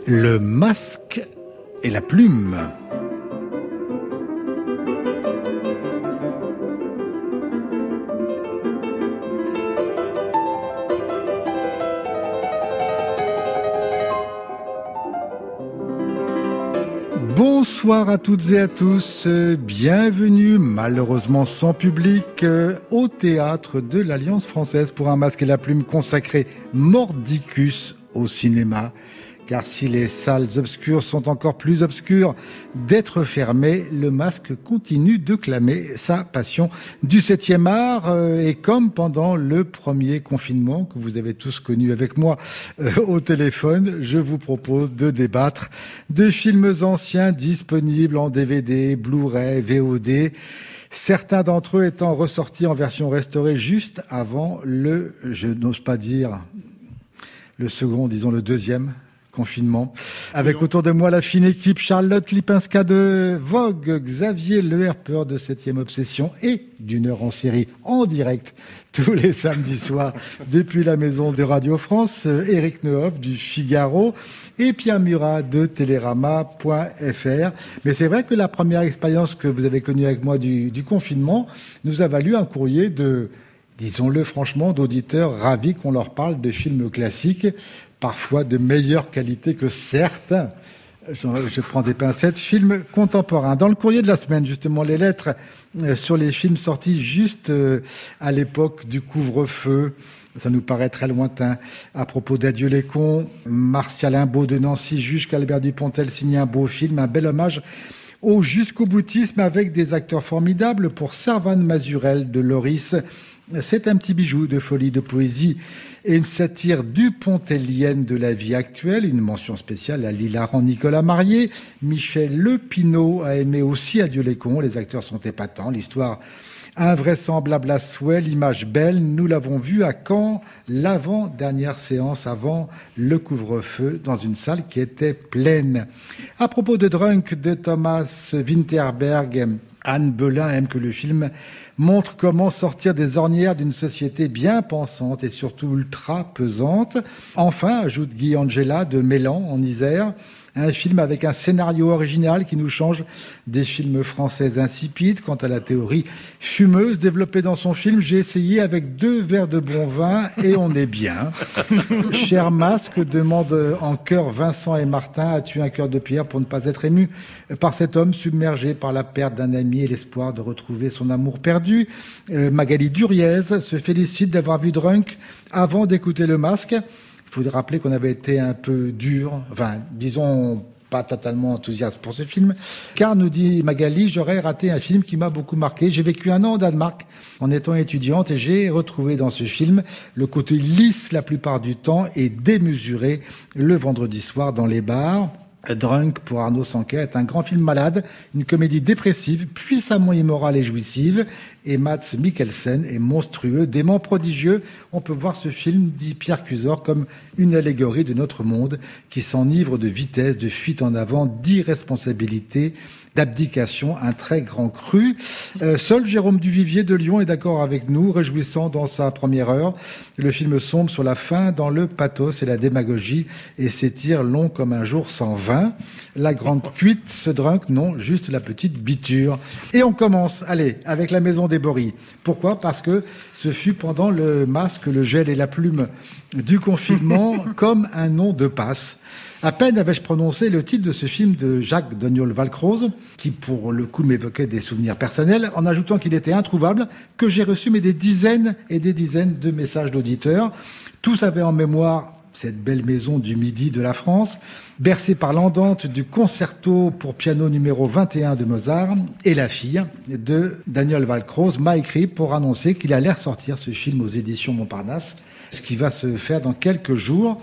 Le masque et la plume. Bonsoir à toutes et à tous, bienvenue, malheureusement sans public, au théâtre de l'Alliance française pour un masque et la plume consacré mordicus au cinéma. Car si les salles obscures sont encore plus obscures d'être fermées, le masque continue de clamer sa passion du 7e art. Et comme pendant le premier confinement que vous avez tous connu avec moi au téléphone, je vous propose de débattre de films anciens disponibles en DVD, Blu-ray, VOD. Certains d'entre eux étant ressortis en version restaurée juste avant je n'ose pas dire le second, disons le deuxième confinement. Avec autour de moi la fine équipe Charlotte Lipinska de Vogue, Xavier Leherpeur de 7e Obsession et d'une heure en série en direct tous les samedis soirs depuis la maison de Radio France, Éric Nehoff du Figaro et Pierre Murat de Télérama.fr. Mais c'est vrai que la première expérience que vous avez connue avec moi du confinement nous a valu un courrier de, disons-le franchement, d'auditeurs ravis qu'on leur parle de films classiques, parfois de meilleure qualité que certains, je prends des pincettes, films contemporains. Dans le courrier de la semaine, justement, les lettres sur les films sortis juste à l'époque du couvre-feu, ça nous paraît très lointain. À propos d'Adieu les cons, Martial Imbaud de Nancy juge qu'Albert Dupontel signe un beau film, un bel hommage au jusqu'au boutisme avec des acteurs formidables pour Servan Mazurel de Loris. C'est un petit bijou de folie, de poésie et une satire dupontellienne de la vie actuelle. Une mention spéciale à l'hilarant Nicolas Marié. Michel Lepinot a aimé aussi Adieu les cons. Les acteurs sont épatants. L'histoire invraisemblable à souhait. L'image belle. Nous l'avons vu à Caen, l'avant-dernière séance avant le couvre-feu dans une salle qui était pleine. À propos de Drunk de Thomas Winterberg, Anne Belin aime que le film montre comment sortir des ornières d'une société bien pensante et surtout ultra pesante. Enfin, ajoute Guy Angela de Mélan en Isère, un film avec un scénario original qui nous change des films français insipides. Quant à la théorie fumeuse développée dans son film, j'ai essayé avec 2 verres de bon vin et on est bien. Cher masque, demande en chœur Vincent et Martin, as-tu un cœur de pierre pour ne pas être ému par cet homme submergé par la perte d'un ami et l'espoir de retrouver son amour perdu? Magali Duriez se félicite d'avoir vu Drunk avant d'écouter Le Masque. Il faut rappeler qu'on avait été un peu dur, enfin, disons, pas totalement enthousiaste pour ce film, car, nous dit Magali, j'aurais raté un film qui m'a beaucoup marqué. J'ai vécu 1 an au Danemark en étant étudiante et j'ai retrouvé dans ce film le côté lisse la plupart du temps et démesuré le vendredi soir dans les bars. Drunk pour Arnaud Sanquet est un grand film malade, une comédie dépressive, puissamment immorale et jouissive. Et Mads Mikkelsen est monstrueux, dément prodigieux. On peut voir ce film, dit Pierre Cusor, comme une allégorie de notre monde qui s'enivre de vitesse, de fuite en avant, d'irresponsabilité, d'abdication, un très grand cru. Seul Jérôme Duvivier de Lyon est d'accord avec nous, réjouissant dans sa première heure. Le film sombre sur la fin dans le pathos et la démagogie et s'étire long comme un jour sans vin. La grande cuite, ce Drunk, non, juste la petite biture. Et on commence, allez, avec La Maison des Boris. Pourquoi ? Parce que ce fut pendant le masque, le gel et la plume du confinement comme un nom de passe. À peine avais-je prononcé le titre de ce film de Jacques Doniol-Valcroze, qui pour le coup m'évoquait des souvenirs personnels, en ajoutant qu'il était introuvable, que j'ai reçu des dizaines et des dizaines de messages d'auditeurs. Tous avaient en mémoire cette belle maison du midi de la France, bercée par l'andante du concerto pour piano numéro 21 de Mozart, et la fille de Daniol-Valcroze m'a écrit pour annoncer qu'il allait ressortir ce film aux éditions Montparnasse, ce qui va se faire dans quelques jours.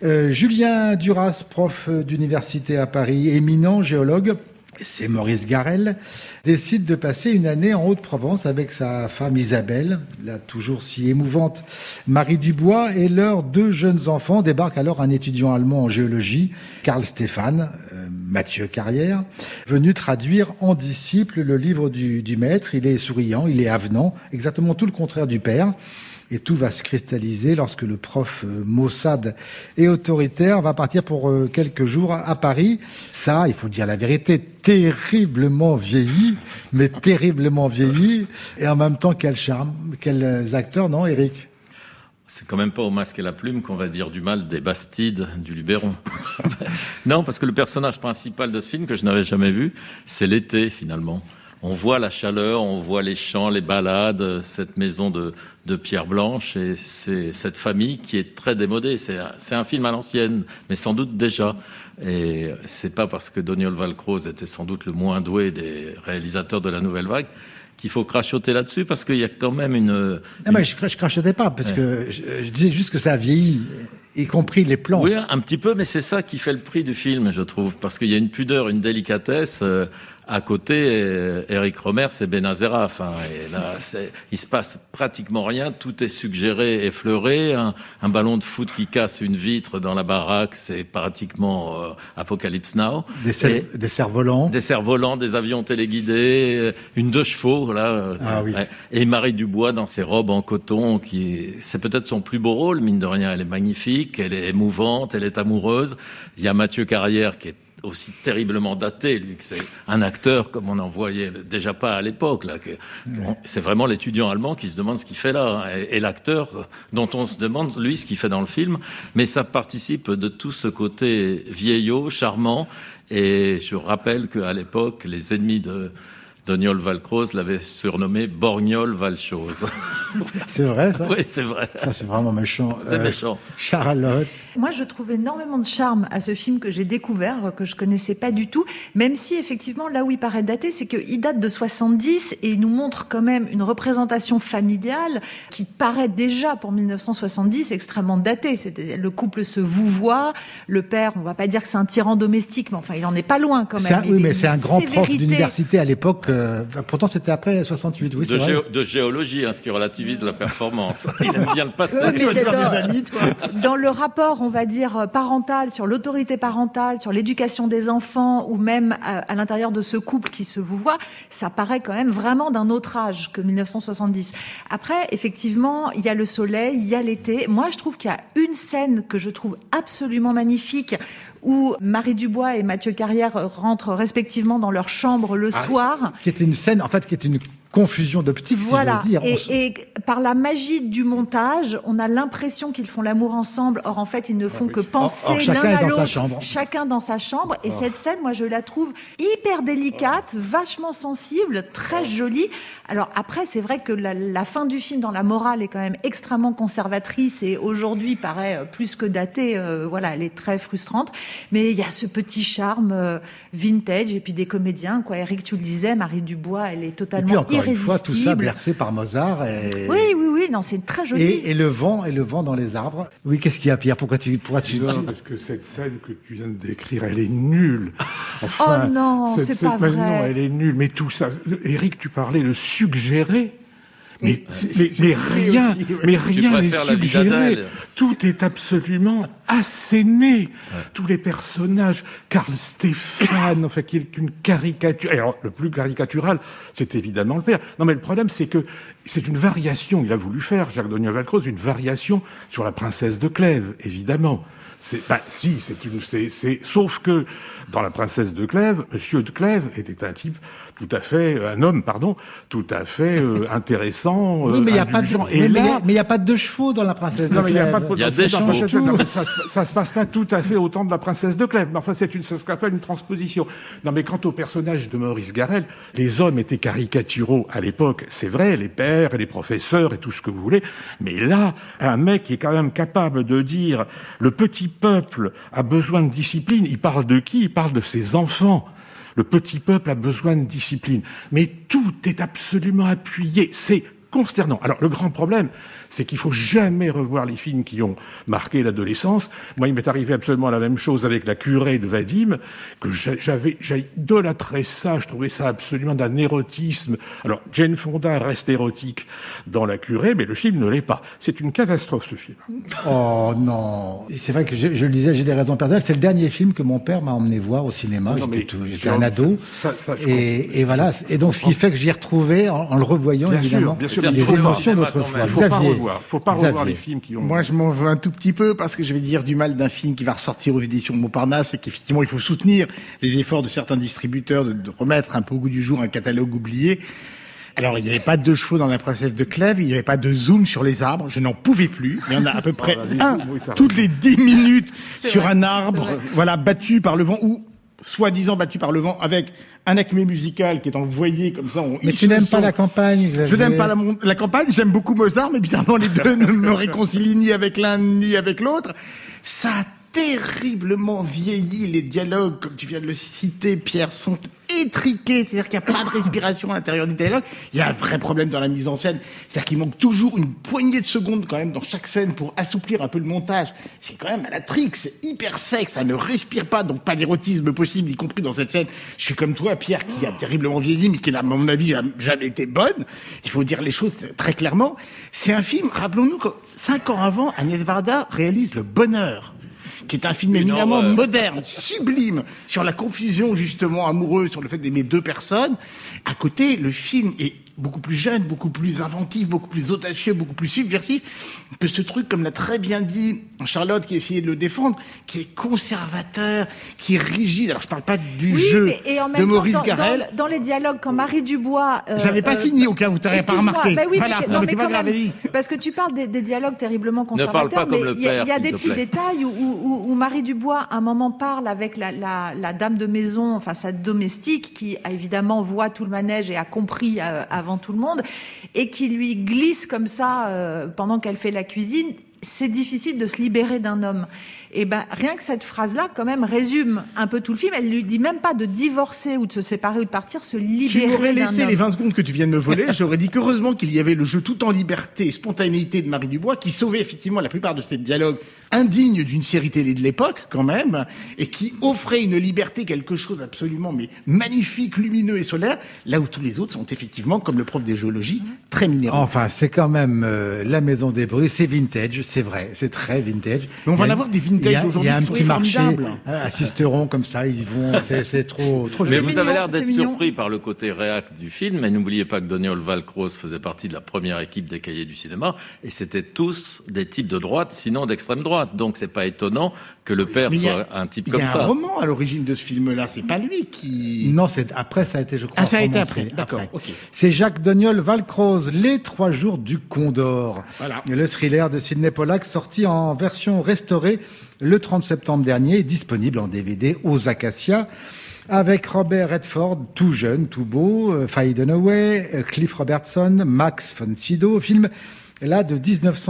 Julien Duras, prof d'université à Paris, éminent géologue, c'est Maurice Garel, décide de passer une année en Haute-Provence avec sa femme Isabelle, la toujours si émouvante Marie Dubois, et leurs 2 jeunes enfants. Débarque alors un étudiant allemand en géologie, Karl Stéphane, Mathieu Carrière, venu traduire en disciple le livre du maître. Il est souriant, il est avenant, exactement tout le contraire du père. et tout va se cristalliser lorsque le prof Mossad et autoritaire va partir pour quelques jours à Paris. Ça, il faut dire la vérité, terriblement vieilli, mais terriblement vieilli. Et en même temps, quel charme, quels acteurs, non, Eric ? C'est quand même pas au Masque et la Plume qu'on va dire du mal des Bastides, du Luberon. Non, parce que le personnage principal de ce film, que je n'avais jamais vu, c'est l'été, finalement. On voit la chaleur, on voit les champs, les balades, cette maison de pierre blanche, et c'est cette famille qui est très démodée. C'est un film à l'ancienne, mais sans doute déjà. Et c'est pas parce que Doniol Valcroze était sans doute le moins doué des réalisateurs de la Nouvelle Vague qu'il faut crachoter là-dessus, parce qu'il y a quand même une... Non, mais je crachotais pas, parce que je disais juste que ça a vieilli, y compris les plans. Oui, un petit peu, mais c'est ça qui fait le prix du film, je trouve, parce qu'il y a une pudeur, une délicatesse. À côté, Éric Rohmer, c'est Benazera. Enfin, et là, il se passe pratiquement rien. Tout est suggéré, effleuré. Un ballon de foot qui casse une vitre dans la baraque, c'est pratiquement Apocalypse Now. Des cerfs-volants. Des cerfs-volants, des avions téléguidés, une 2 chevaux, là. Oui. Ouais. Et Marie Dubois dans ses robes en coton, c'est peut-être son plus beau rôle, mine de rien. Elle est magnifique, elle est émouvante, elle est amoureuse. Il y a Mathieu Carrière qui est aussi terriblement daté, lui, que c'est un acteur comme on n'en voyait déjà pas à l'époque. Là, c'est vraiment l'étudiant allemand qui se demande ce qu'il fait là, et l'acteur dont on se demande, lui, ce qu'il fait dans le film. Mais ça participe de tout ce côté vieillot, charmant. Et je rappelle qu'à l'époque, les ennemis de Doniol Valcroze l'avait surnommé Borgnol Valchose. C'est vrai, ça ? Oui, c'est vrai. Ça, c'est vraiment méchant. C'est méchant. Charlotte. Moi, je trouve énormément de charme à ce film que j'ai découvert, que je connaissais pas du tout, même si, effectivement, là où il paraît daté, c'est qu'il date de 70 et il nous montre quand même une représentation familiale qui paraît déjà, pour 1970, extrêmement datée. Le couple se vouvoie, le père, on va pas dire que c'est un tyran domestique, mais enfin, il en est pas loin quand même. Oui, mais c'est un grand prof d'université à l'époque. Pourtant, c'était après 68, oui, c'est vrai. De géologie, ce qui relativise la performance. Il aime bien le passé. Dans le rapport, on va dire, parental, sur l'autorité parentale, sur l'éducation des enfants, ou même à l'intérieur de ce couple qui se vouvoie, ça paraît quand même vraiment d'un autre âge que 1970. Après, effectivement, il y a le soleil, il y a l'été. Moi, je trouve qu'il y a une scène que je trouve absolument magnifique, où Marie Dubois et Mathieu Carrière rentrent respectivement dans leur chambre le soir. Qui est une scène, en fait, qui est une confusion d'optique, voilà. si j'ose dire. Et par la magie du montage, on a l'impression qu'ils font l'amour ensemble. Or, en fait, ils ne font que penser l'un à l'autre. Chacun dans sa chambre. Et cette scène, moi, je la trouve hyper délicate, vachement sensible, très jolie. Alors après, c'est vrai que la fin du film, dans la morale, est quand même extrêmement conservatrice et aujourd'hui paraît plus que datée. Voilà, elle est très frustrante. Mais il y a ce petit charme vintage et puis des comédiens, quoi. Eric, tu le disais, Marie Dubois, elle est totalement irrésistible. Une fois, tout ça bercé par Mozart. Oui, non, c'est très joli. Et le vent dans les arbres. Oui, qu'est-ce qu'il y a, Pierre ? Pourquoi tu... Non, parce que cette scène que tu viens de décrire, elle est nulle. Enfin, oh non, c'est pas vrai. Non, elle est nulle. Mais tout ça, Eric, tu parlais de suggérer. Mais rien n'est suggéré. Tout est absolument asséné. Ouais. Tous les personnages, Karl Stéphane, enfin, qui est une caricature. Alors, le plus caricatural, c'est évidemment le père. Non, mais le problème, c'est que c'est une variation. Il a voulu faire, Jacques Doniol Valcroze, une variation sur la princesse de Clèves, évidemment. Sauf que dans la princesse de Clèves, Monsieur de Clèves était un homme, tout à fait intéressant. Oui, mais il n'y a pas de deux chevaux dans la princesse de Clèves. Il y a des chevaux. Ça se passe pas tout à fait autant de la princesse de Clèves. Mais enfin, ça s'appelle une transposition. Non, mais quant au personnage de Maurice Garrel, les hommes étaient caricaturaux à l'époque. C'est vrai, les pères et les professeurs et tout ce que vous voulez. Mais là, un mec qui est quand même capable de dire le petit peuple a besoin de discipline. Il parle de qui ? Il parle de ses enfants. Le petit peuple a besoin de discipline. Mais tout est absolument appuyé. C'est consternant. Alors, le grand problème, c'est qu'il faut jamais revoir les films qui ont marqué l'adolescence. Moi, il m'est arrivé absolument la même chose avec La Curée de Vadim, que j'idolâtrais ça, je trouvais ça absolument d'un érotisme. Alors, Jane Fonda reste érotique dans La Curée, mais le film ne l'est pas. C'est une catastrophe, ce film. Oh non. C'est vrai que je le disais, j'ai des raisons personnelles. C'est le dernier film que mon père m'a emmené voir au cinéma. J'étais un ado. Et voilà. Et donc, ce qui fait que j'y ai retrouvé, en le revoyant, évidemment, les émotions d'autrefois. revoir. Faut pas revoir les films qui ont... Moi, je m'en veux un tout petit peu parce que je vais dire du mal d'un film qui va ressortir aux éditions Montparnasse, c'est qu'effectivement, il faut soutenir les efforts de certains distributeurs de remettre un peu au goût du jour un catalogue oublié. Alors, il n'y avait pas de 2 chevaux dans la princesse de Clèves, il n'y avait pas de zoom sur les arbres, je n'en pouvais plus. Il y en a à peu près toutes les 10 minutes sur un arbre, voilà, battu par le vent, ou soi-disant battu par le vent, avec un acmé musical qui est envoyé comme ça. Mais tu n'aimes pas la campagne, Xavier. Je n'aime pas la campagne, j'aime beaucoup Mozart, mais évidemment les deux ne me réconcilient ni avec l'un ni avec l'autre. Ça a terriblement vieilli, les dialogues, comme tu viens de le citer, Pierre, sont étriqués, c'est-à-dire qu'il n'y a pas de respiration à l'intérieur des dialogues. Il y a un vrai problème dans la mise en scène, c'est-à-dire qu'il manque toujours une poignée de secondes quand même dans chaque scène pour assouplir un peu le montage. C'est quand même à la trique, c'est hyper sec, ça ne respire pas, donc pas d'érotisme possible, y compris dans cette scène. Je suis comme toi, Pierre, qui a terriblement vieilli, mais qui n'a, à mon avis, jamais été bonne. Il faut dire les choses très clairement. C'est un film, rappelons-nous que 5 ans avant, Agnès Varda réalise Le Bonheur, qui est un film éminemment moderne, sublime, sur la confusion justement amoureuse, sur le fait d'aimer 2 personnes. À côté, le film est beaucoup plus jeune, beaucoup plus inventif, beaucoup plus audacieux, beaucoup plus subversif que ce truc, comme l'a très bien dit Charlotte, qui essayait de le défendre, qui est conservateur, qui est rigide. Alors je parle pas du jeu de Maurice Garrel. Dans les dialogues, quand Marie Dubois... J'avais pas fini au cas où tu n'aurais pas remarqué. Bah oui, voilà, mais c'est pas grave. Parce que tu parles des dialogues terriblement conservateurs, ne parle pas comme le père, il y a des petits détails où Marie Dubois, à un moment, parle avec la dame de maison, enfin sa domestique, qui évidemment voit tout le manège et a compris avant tout le monde, et qui lui glisse comme ça pendant qu'elle fait la cuisine. C'est difficile de se libérer d'un homme. Et ben rien que cette phrase-là, quand même, résume un peu tout le film. Elle lui dit même pas de divorcer ou de se séparer ou de partir, se libérer d'un homme. Tu m'aurais laissé les 20 secondes que tu viens de me voler, j'aurais dit qu'heureusement qu'il y avait le jeu tout en liberté et spontanéité de Marie Dubois, qui sauvait effectivement la plupart de ces dialogues indignes d'une série télé de l'époque, quand même, et qui offrait une liberté, quelque chose absolument mais magnifique, lumineux et solaire, là où tous les autres sont effectivement, comme le prof de géologie, très minéraux. Enfin, c'est quand même la Maison des Bruits, c'est vintage, c'est vrai, c'est très vintage. Mais on va en avoir des vintage aujourd'hui. Il y a un petit marché à Sisteron comme ça, ils vont, c'est trop. Mais vous avez l'air d'être surpris par le côté réac du film, mais n'oubliez pas que Daniel Valcroze faisait partie de la première équipe des Cahiers du cinéma, et c'était tous des types de droite, sinon d'extrême droite. Donc c'est pas étonnant que le père soit un type comme ça. Il y a un roman à l'origine de ce film-là, c'est pas lui qui... Non, après ça a été, je crois. Ah, ça a été après, d'accord. Okay. C'est Jacques Daniel Valcroze, Les 3 jours du Condor. Voilà. Le thriller de Sidney Pollack, sorti en version restaurée le 30 septembre dernier, disponible en DVD aux Acacias, avec Robert Redford, tout jeune, tout beau, Faye Dunaway, Cliff Robertson, Max von Sydow, film là de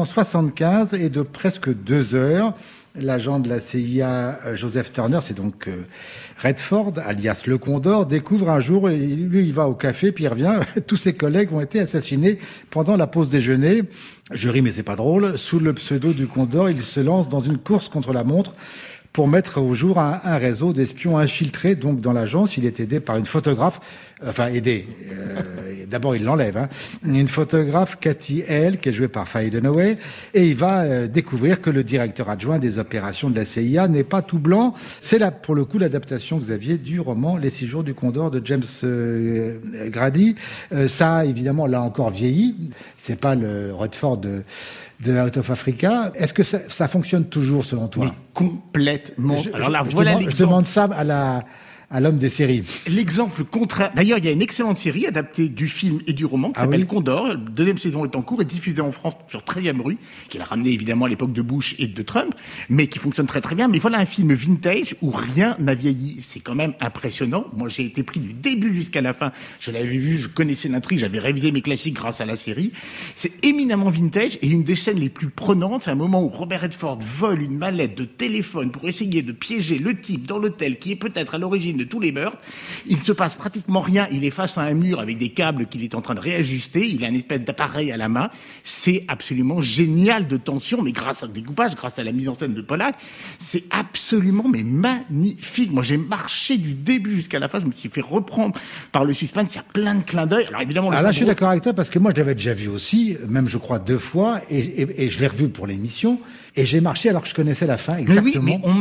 1975 et de presque 2 heures. L'agent de la CIA, Joseph Turner, c'est donc Redford, alias Le Condor, découvre un jour, et lui il va au café, puis il revient, tous ses collègues ont été assassinés pendant la pause déjeuner. Je ris mais c'est pas drôle. Sous le pseudo du Condor, il se lance dans une course contre la montre pour mettre au jour un réseau d'espions infiltrés donc dans l'agence. Il est aidé par une photographe, d'abord il l'enlève, une photographe, Cathy Hale, qui est jouée par Faye Dunaway, et il va découvrir que le directeur adjoint des opérations de la CIA n'est pas tout blanc. C'est là, pour le coup, l'adaptation, Xavier, du roman Les 6 jours du Condor de James Grady. Ça, évidemment, l'a encore vieilli. C'est pas le Redford de Out of Africa. Est-ce que ça fonctionne toujours selon toi? Mais complètement. Alors là, je demande ça à l'homme des séries. L'exemple contraire. D'ailleurs, il y a une excellente série adaptée du film et du roman qui s'appelle Condor. La 2e saison est en cours et diffusée en France sur 13e rue, qui l'a ramené évidemment à l'époque de Bush et de Trump, mais qui fonctionne très très bien. Mais voilà un film vintage où rien n'a vieilli. C'est quand même impressionnant. Moi, j'ai été pris du début jusqu'à la fin. Je l'avais vu, je connaissais l'intrigue, j'avais révisé mes classiques grâce à la série. C'est éminemment vintage et une des scènes les plus prenantes, c'est un moment où Robert Redford vole une mallette de téléphone pour essayer de piéger le type dans l'hôtel qui est peut-être à l'origine de tous les meurtres. Il ne se passe pratiquement rien. Il est face à un mur avec des câbles qu'il est en train de réajuster. Il a une espèce d'appareil à la main. C'est absolument génial de tension, mais grâce au découpage, grâce à la mise en scène de Pollack, c'est absolument magnifique. Moi, j'ai marché du début jusqu'à la fin. Je me suis fait reprendre par le suspense. Il y a plein de clins d'œil. Alors évidemment, là, je suis d'accord avec toi parce que moi, je l'avais déjà vu aussi, même je crois 2 fois, et je l'ai revu pour l'émission. Et j'ai marché alors que je connaissais la fin exactement. Mais oui, mais on marche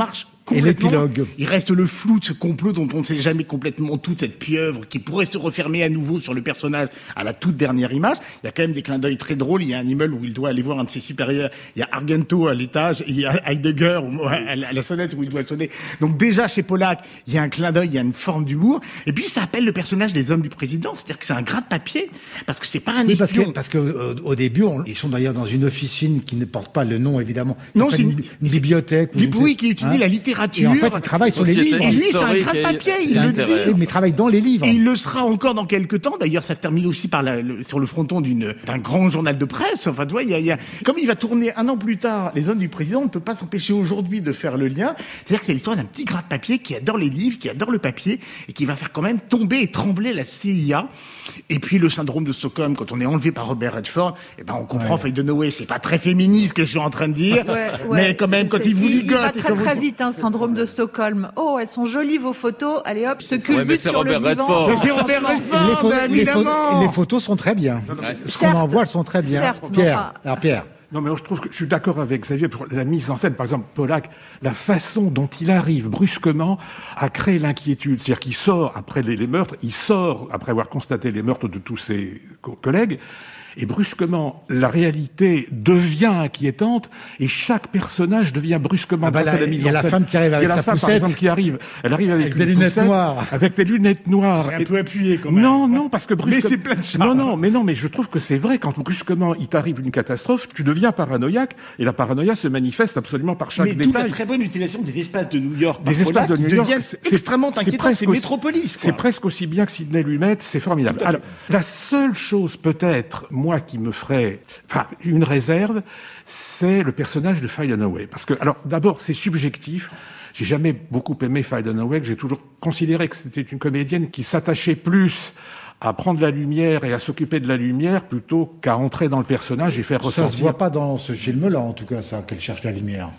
complètement. Et l'épilogue. Il reste le flou de ce complot dont on ne sait jamais complètement tout, cette pieuvre qui pourrait se refermer à nouveau sur le personnage à la toute dernière image. Il y a quand même des clins d'œil très drôles. Il y a un immeuble où il doit aller voir un de ses supérieurs. Il y a Argento à l'étage et il y a Heidegger à la sonnette où il doit sonner. Donc déjà, chez Pollack, il y a un clin d'œil, il y a une forme d'humour. Et puis, ça appelle le personnage des hommes du président. C'est-à-dire que c'est un gratte-papier parce que c'est pas un espion. Parce que au début, ils sont d'ailleurs dans une officine qui ne porte pas le nom, évidemment. Non, c'est une bibliothèque. Oui, qui étudie la littérature. Et en fait, il travaille sur les livres. Et lui, c'est un gratte-papier, il le dit. Mais il travaille dans les livres. Et il le sera encore dans quelques temps. D'ailleurs, ça se termine aussi sur le fronton d'un grand journal de presse. Enfin, tu vois, comme il va tourner un an plus tard, Les Hommes du Président, on ne peut pas s'empêcher aujourd'hui de faire le lien. C'est-à-dire que c'est l'histoire d'un petit gratte-papier qui adore les livres, qui adore le papier, et qui va faire quand même tomber et trembler la CIA. Et puis, le syndrome de Stockholm, quand on est enlevé par Robert Redford, on comprend, Faye Dunaway, c'est pas très féministe ce que je suis en train de dire. Mais quand même, quand il vous ligote. Il va très vite, syndrome de Stockholm. Oh, elles sont jolies vos photos. Allez hop, je te culbute sur le divan. C'est Robert Redford, évidemment. Les photos sont très bien. Ce qu'on en voit, elles sont très bien. Certes, Pierre. Non, mais je trouve que je suis d'accord avec Xavier pour la mise en scène. Par exemple, Pollack, la façon dont il arrive brusquement à créer l'inquiétude. C'est-à-dire qu'il sort après les meurtres, il sort après avoir constaté les meurtres de tous ses collègues. Et brusquement, la réalité devient inquiétante et chaque personnage devient brusquement dans la mise en scène. Il y a la femme qui arrive avec sa poussette. Par exemple, elle arrive avec des lunettes noires. Avec des lunettes noires. C'est un peu appuyé quand même. Non, parce que brusquement. Mais c'est plein de charme. Non, mais je trouve que c'est vrai. Quand brusquement il t'arrive une catastrophe, tu deviens paranoïaque et la paranoïa se manifeste absolument par chaque détail. Mais toute la très bonne utilisation des espaces de New York. Des espaces de New York deviennent extrêmement inquiétants. C'est Métropolis, quoi. C'est presque aussi bien que Sidney Lumet. C'est formidable. Alors, la seule chose peut-être, moi, qui me ferait une réserve, c'est le personnage de Faye Dunaway. Parce que, alors, d'abord, c'est subjectif. J'ai jamais beaucoup aimé Faye Dunaway. J'ai toujours considéré que c'était une comédienne qui s'attachait plus à prendre la lumière et à s'occuper de la lumière plutôt qu'à entrer dans le personnage et faire ressortir. Ça se voit pas dans ce film-là, en tout cas, ça, qu'elle cherche la lumière.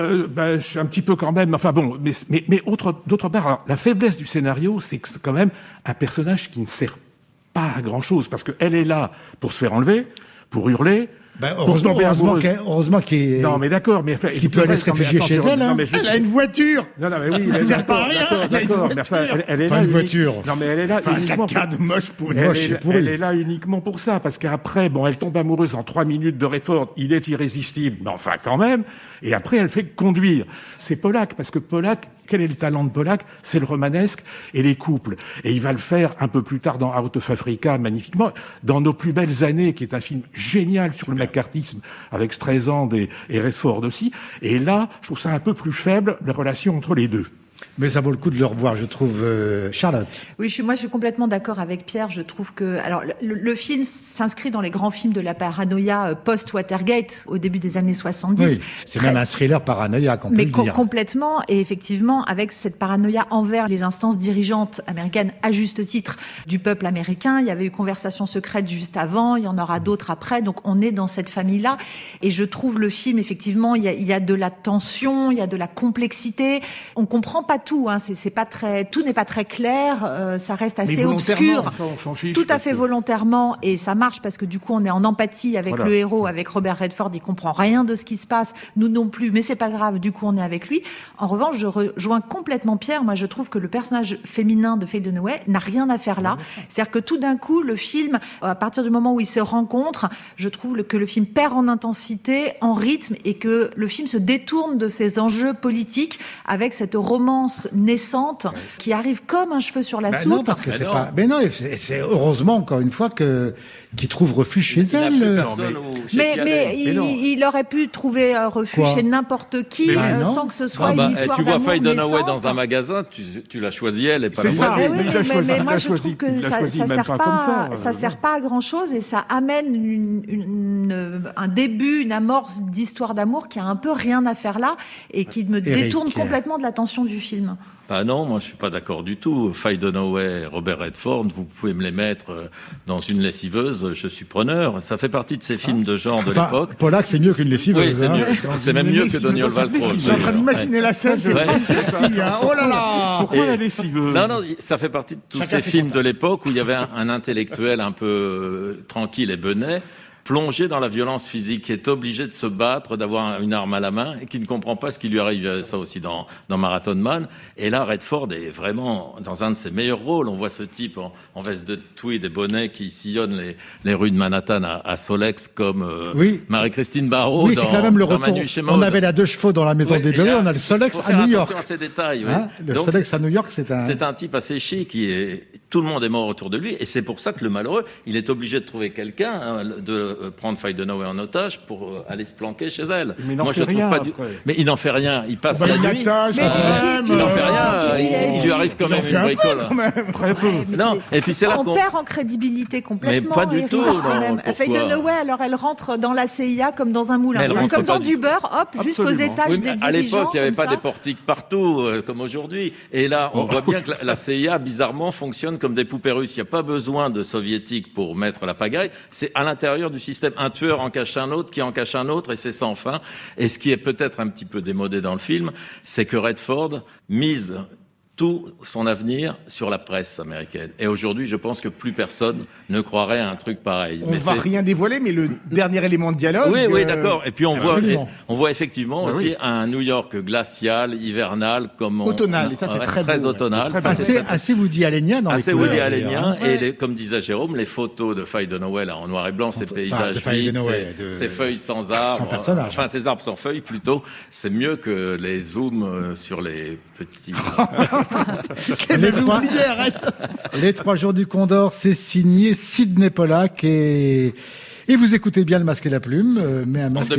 C'est un petit peu quand même. Enfin bon, mais d'autre part, alors, la faiblesse du scénario, c'est que c'est quand même un personnage qui ne sert pas à grand-chose parce qu'elle est là pour se faire enlever, pour hurler. Heureusement qu'il non, mais d'accord, mais qui peut aller se réfugier chez elle. Elle a une voiture. Non, mais oui, elle sert pas à rien. D'accord, mais elle est là. Une voiture. Non, mais elle est là uniquement. Un de moche pour elle est là uniquement pour ça, parce qu'après, elle tombe amoureuse en 3 minutes de Redford. Il est irrésistible, mais enfin quand même. Et après, elle fait conduire. C'est Pollack, parce que Pollack. Quel est le talent de Pollack? C'est le romanesque et les couples. Et il va le faire un peu plus tard dans Out of Africa, magnifiquement. Dans Nos plus belles années, qui est un film génial sur le McCarthyisme, avec Streisand et Redford aussi. Et là, je trouve ça un peu plus faible, la relation entre les deux. Mais ça vaut le coup de le revoir, je trouve, Charlotte. Oui, je suis complètement d'accord avec Pierre. Je trouve que, alors, le film s'inscrit dans les grands films de la paranoïa post-Watergate, au début des années 70. Oui, c'est même un thriller paranoïaque, on peut le dire. Complètement, et effectivement, avec cette paranoïa envers les instances dirigeantes américaines, à juste titre, du peuple américain. Il y avait eu Conversation secrète juste avant, il y en aura d'autres après, donc on est dans cette famille-là. Et je trouve le film, effectivement, il y a de la tension, il y a de la complexité. On comprend pas tout, c'est pas très, tout n'est pas très clair, ça reste assez obscur, tout à fait volontairement, et ça marche parce que du coup on est en empathie avec le héros, avec Robert Redford, il comprend rien de ce qui se passe, nous non plus, mais c'est pas grave, du coup on est avec lui. En revanche, je rejoins complètement Pierre, moi je trouve que le personnage féminin de Faye Dunaway n'a rien à faire là, c'est-à-dire que tout d'un coup le film, à partir du moment où ils se rencontrent, je trouve que le film perd en intensité, en rythme, et que le film se détourne de ses enjeux politiques avec cette romance naissante qui arrive comme un cheveu sur la soupe. Non, parce que c'est pas. Mais non, c'est heureusement encore une fois qu'il trouve refuge chez elle. Mais il aurait pu trouver refuge chez n'importe qui sans que ce soit une histoire d'amour. Tu vois Faye Dunaway naissante. dans un magasin, tu l'as choisi elle et pas la voisine. Mais moi je trouve que ça sert pas à grand chose et ça amène un début, une amorce d'histoire d'amour qui a un peu rien à faire là et qui me détourne complètement de l'attention du film. Non, moi je suis pas d'accord du tout. Faye Dunaway, Robert Redford, vous pouvez me les mettre dans une lessiveuse, je suis preneur. Ça fait partie de ces films de genre de l'époque. Pollack, c'est mieux qu'une lessiveuse. Oui, c'est mieux. C'est même mieux que Daniel Valcroze. Je suis en train d'imaginer la scène, c'est pas sexy, hein. Oh là là. Pourquoi la lessiveuse? Non, ça fait partie de tous ces films de l'époque où il y avait un intellectuel un peu tranquille et benet. plongé dans la violence physique, qui est obligé de se battre, d'avoir une arme à la main, et qui ne comprend pas ce qui lui arrive. Ça aussi dans Marathon Man. Et là, Redford est vraiment dans un de ses meilleurs rôles. On voit ce type en veste de tweed et bonnet qui sillonne les rues de Manhattan à Solex comme Marie-Christine Barrault. Oui, c'est quand même le retour. On avait la 2 chevaux dans la maison des Berry, on a le Solex à New York. À ces détails, le Solex à New York, c'est un type assez chic. Tout le monde est mort autour de lui, et c'est pour ça que le malheureux, il est obligé de trouver quelqu'un, de prendre Faye Dunaway en otage pour aller se planquer chez elle. Mais il n'en fait rien. Mais il n'en fait rien. Il passe la nuit. Il n'en fait rien. Il lui arrive quand même une bricole. Très peu. Non. Et puis c'est là on perd en crédibilité complètement. Mais pas du tout. Faye Dunaway, alors elle rentre dans la CIA comme dans un moulin, comme dans du beurre, hop, jusqu'aux étages des dirigeants. À l'époque, il n'y avait pas des portiques partout comme aujourd'hui. Et là, on voit bien que la CIA, bizarrement, fonctionne comme des poupées russes. Il n'y a pas besoin de soviétiques pour mettre la pagaille. C'est à l'intérieur du système. Un tueur en cache un autre, qui en cache un autre, et c'est sans fin. Et ce qui est peut-être un petit peu démodé dans le film, c'est que Redford mise tout son avenir sur la presse américaine. Et aujourd'hui, je pense que plus personne ne croirait à un truc pareil. On va rien dévoiler, mais le dernier élément de dialogue... Oui, d'accord. Et puis on voit effectivement aussi un New York glacial, hivernal, comme automnal, et ça c'est très automnal. Assez Woody Allenien dans les couleurs. Assez Woody Allenien, et comme disait Jérôme, les photos de Faye Dunaway en noir et blanc, ces paysages vides, ces feuilles sans arbres, enfin ces arbres sans feuilles plutôt, c'est mieux que les zooms sur les petits... Les 3 jours du Condor, c'est signé Sidney Pollack et vous écoutez bien le Masque et la Plume, mais un Masque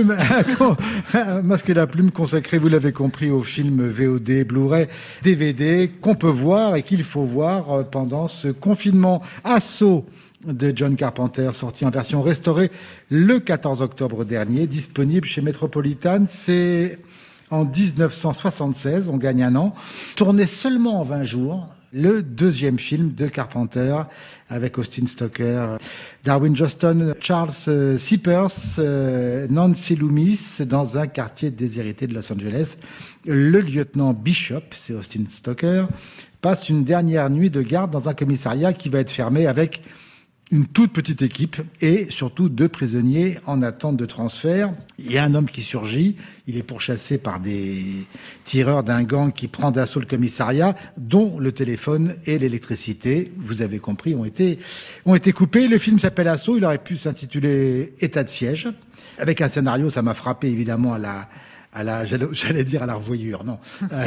et la Plume consacré, vous l'avez compris, au film VOD, Blu-ray, DVD qu'on peut voir et qu'il faut voir pendant ce confinement. Assaut de John Carpenter, sorti en version restaurée le 14 octobre dernier, disponible chez Metropolitan. C'est en 1976, on gagne un an, tourné seulement en 20 jours, le 2e film de Carpenter avec Austin Stoker, Darwin Joston, Charles Sippers, Nancy Loomis, dans un quartier déshérité de Los Angeles. Le lieutenant Bishop, c'est Austin Stoker, passe une dernière nuit de garde dans un commissariat qui va être fermé avec une toute petite équipe et surtout 2 prisonniers en attente de transfert. Il y a un homme qui surgit, il est pourchassé par des tireurs d'un gang qui prend d'assaut le commissariat, dont le téléphone et l'électricité, vous avez compris, ont été coupés. Le film s'appelle Assaut, il aurait pu s'intituler État de siège, avec un scénario, ça m'a frappé évidemment j'allais dire à la revoyure, non.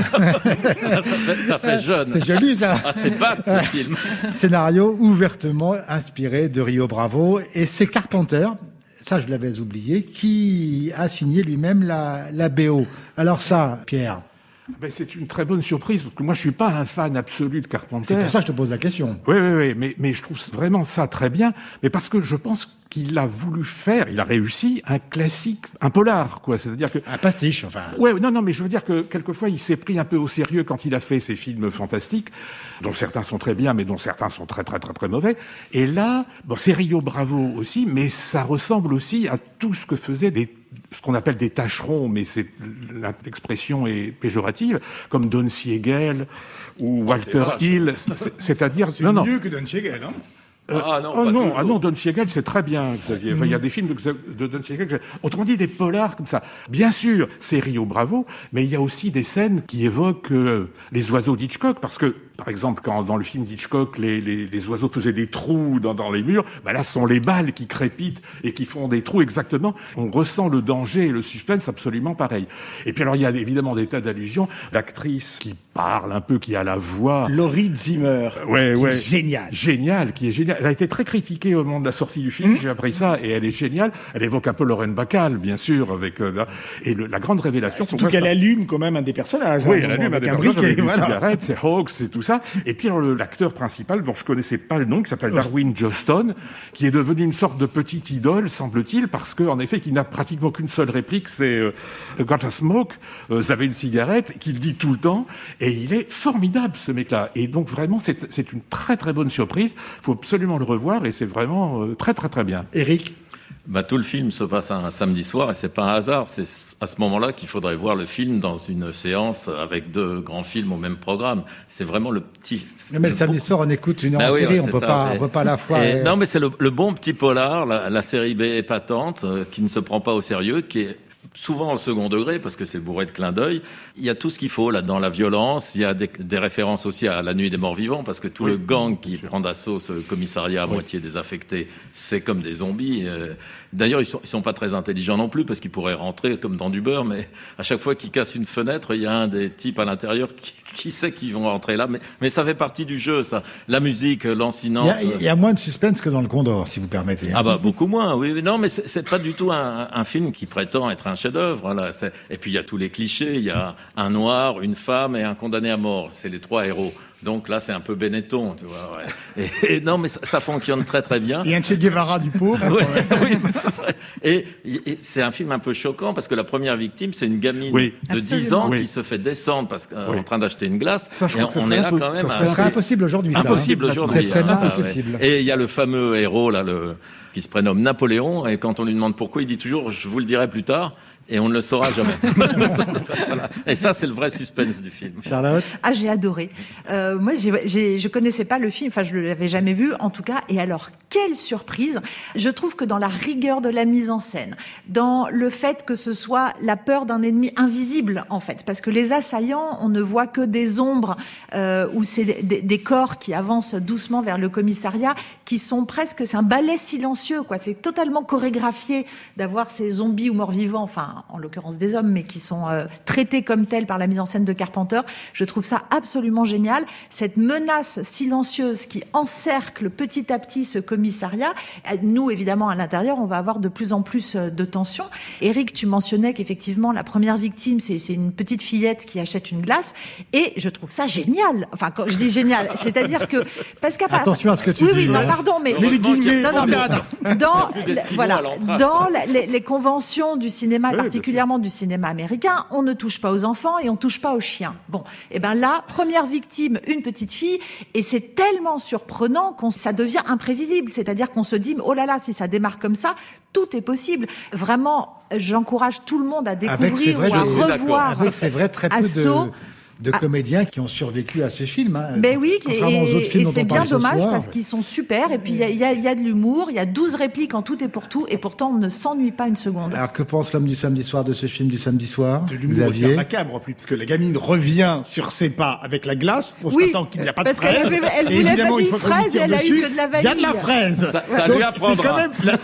ça fait jeune. C'est joli, ça. C'est pas ce film. Scénario ouvertement inspiré de Rio Bravo. Et c'est Carpenter, ça je l'avais oublié, qui a signé lui-même la BO. Alors ça, Pierre... Ben, c'est une très bonne surprise, parce que moi je suis pas un fan absolu de Carpenter. C'est pour ça que je te pose la question. Oui, mais je trouve vraiment ça très bien, mais parce que je pense qu'il a voulu faire, il a réussi un classique, un polar, quoi. C'est-à-dire que un pastiche, enfin. Ouais, non, mais je veux dire que quelquefois il s'est pris un peu au sérieux quand il a fait ces films fantastiques, dont certains sont très bien, mais dont certains sont très très très très mauvais. Et là, bon, c'est Rio Bravo aussi, mais ça ressemble aussi à tout ce que faisaient ce qu'on appelle des tâcherons, mais l'expression est péjorative, comme Don Siegel ou Walter Hill, c'est-à-dire... C'est mieux que Don Siegel, hein. Non, Don Siegel, c'est très bien, Xavier. Enfin, il y a des films de Don Siegel. Autrement dit, des polars comme ça. Bien sûr, c'est Rio Bravo, mais il y a aussi des scènes qui évoquent les oiseaux d'Hitchcock, parce que, par exemple, quand dans le film d'Hitchcock, les oiseaux faisaient des trous dans les murs, là, ce sont les balles qui crépitent et qui font des trous exactement. On ressent le danger et le suspense absolument pareil. Et puis alors, il y a évidemment des tas d'allusions. L'actrice qui parle un peu, qui a la voix... Laurie Zimmer. Géniale, qui est géniale. Elle a été très critiquée au moment de la sortie du film, j'ai appris ça, et elle est géniale. Elle évoque un peu Lorraine Bacall, bien sûr, avec la grande révélation... Surtout qu'elle allume quand même un des personnages. Oui, elle allume un des personnages avec une cigarette, c'est Hawks, c'est tout ça. Et puis alors, l'acteur principal, dont je connaissais pas le nom, qui s'appelle Darwin Joston, qui est devenu une sorte de petite idole, semble-t-il, parce qu'en effet, qu'il n'a pratiquement qu'une seule réplique, c'est Got a Smoke, vous avez une cigarette, qu'il dit tout le temps, et il est formidable, ce mec-là. Et donc vraiment, c'est une très très bonne surprise. Il faut absolument le revoir, et c'est vraiment très très très bien. Eric ? Tout le film se passe un samedi soir et c'est pas un hasard. C'est à ce moment-là qu'il faudrait voir le film dans une séance avec 2 grands films au même programme. C'est vraiment le petit... Mais le samedi soir, on écoute une série, on peut pas à la fois... Non, mais c'est le bon petit polar, la série B épatante, qui ne se prend pas au sérieux, qui est souvent au second degré, parce que c'est bourré de clins d'œil. Il y a tout ce qu'il faut là-dedans, la violence, il y a des références aussi à La Nuit des Morts Vivants, parce que tout le gang qui prend d'assaut ce commissariat à moitié désaffecté, c'est comme des zombies. D'ailleurs, ils sont pas très intelligents non plus, parce qu'ils pourraient rentrer comme dans du beurre, mais à chaque fois qu'ils cassent une fenêtre, il y a un des types à l'intérieur qui sait qu'ils vont rentrer là. Mais ça fait partie du jeu, ça. La musique lancinante. Il y a moins de suspense que dans Le Condor, si vous permettez. Beaucoup moins, oui. Non, mais c'est pas du tout un film qui prétend être un chef-d'œuvre. Là. Et puis il y a tous les clichés. Il y a un noir, une femme et un condamné à mort. C'est les 3 héros. Donc là, c'est un peu Benetton, tu vois. Ouais. Et non, mais ça fonctionne très très bien. Il y a un Che Guevara du pauvre. Oui, c'est vrai. Et c'est un film un peu choquant parce que la première victime, c'est une gamine de 10 ans qui se fait descendre en train d'acheter une glace. On est là quand même. Ça serait impossible aujourd'hui. Impossible aujourd'hui. Cette scène-là, impossible. Et il y a le fameux héros là, qui se prénomme Napoléon. Et quand on lui demande pourquoi, il dit toujours: je vous le dirai plus tard. Et on ne le saura jamais. Voilà. Et ça, c'est le vrai suspense du film. Charlotte ? J'ai adoré. Moi, je connaissais pas le film, enfin, je l'avais jamais vu, en tout cas. Et alors, quelle surprise! Je trouve que dans la rigueur de la mise en scène, dans le fait que ce soit la peur d'un ennemi invisible, en fait, parce que les assaillants, on ne voit que des ombres, ou c'est des corps qui avancent doucement vers le commissariat, qui sont presque, c'est un ballet silencieux, quoi. C'est totalement chorégraphié d'avoir ces zombies ou morts-vivants, enfin, en l'occurrence des hommes, mais qui sont traités comme tels par la mise en scène de Carpenter. Je trouve ça absolument génial. Cette menace silencieuse qui encercle petit à petit ce commissariat. Nous, évidemment, à l'intérieur, on va avoir de plus en plus de tensions. Éric, tu mentionnais qu'effectivement, la première victime, c'est une petite fillette qui achète une glace. Et je trouve ça génial. Enfin, quand je dis génial, c'est-à-dire que... parce qu'à attention à ce que tu dis. Oui, non, pardon, mais... les guillemets... Dans les conventions du cinéma, particulièrement du cinéma américain, on ne touche pas aux enfants et on touche pas aux chiens. Bon, et ben là, première victime, une petite fille, et c'est tellement surprenant que ça devient imprévisible. C'est-à-dire qu'on se dit, oh là là, si ça démarre comme ça, tout est possible. Vraiment, j'encourage tout le monde à découvrir ou à revoir. C'est vrai, très peu de comédiens qui ont survécu à ce film. Ben oui, et c'est bien dommage parce qu'ils sont super. Et puis il y a de l'humour, il y a 12 répliques en tout et pour tout, et pourtant on ne s'ennuie pas une seconde. Alors que pense l'homme du samedi soir de ce film du samedi soir? De l'humour macabre en plus, parce que la gamine revient sur ses pas avec la glace, constatant qu'il n'y a pas de fraise. Parce qu'elle voulait faire des fraises et elle a eu que de la vanille. Il y a de la fraise. Ça lui apprendra.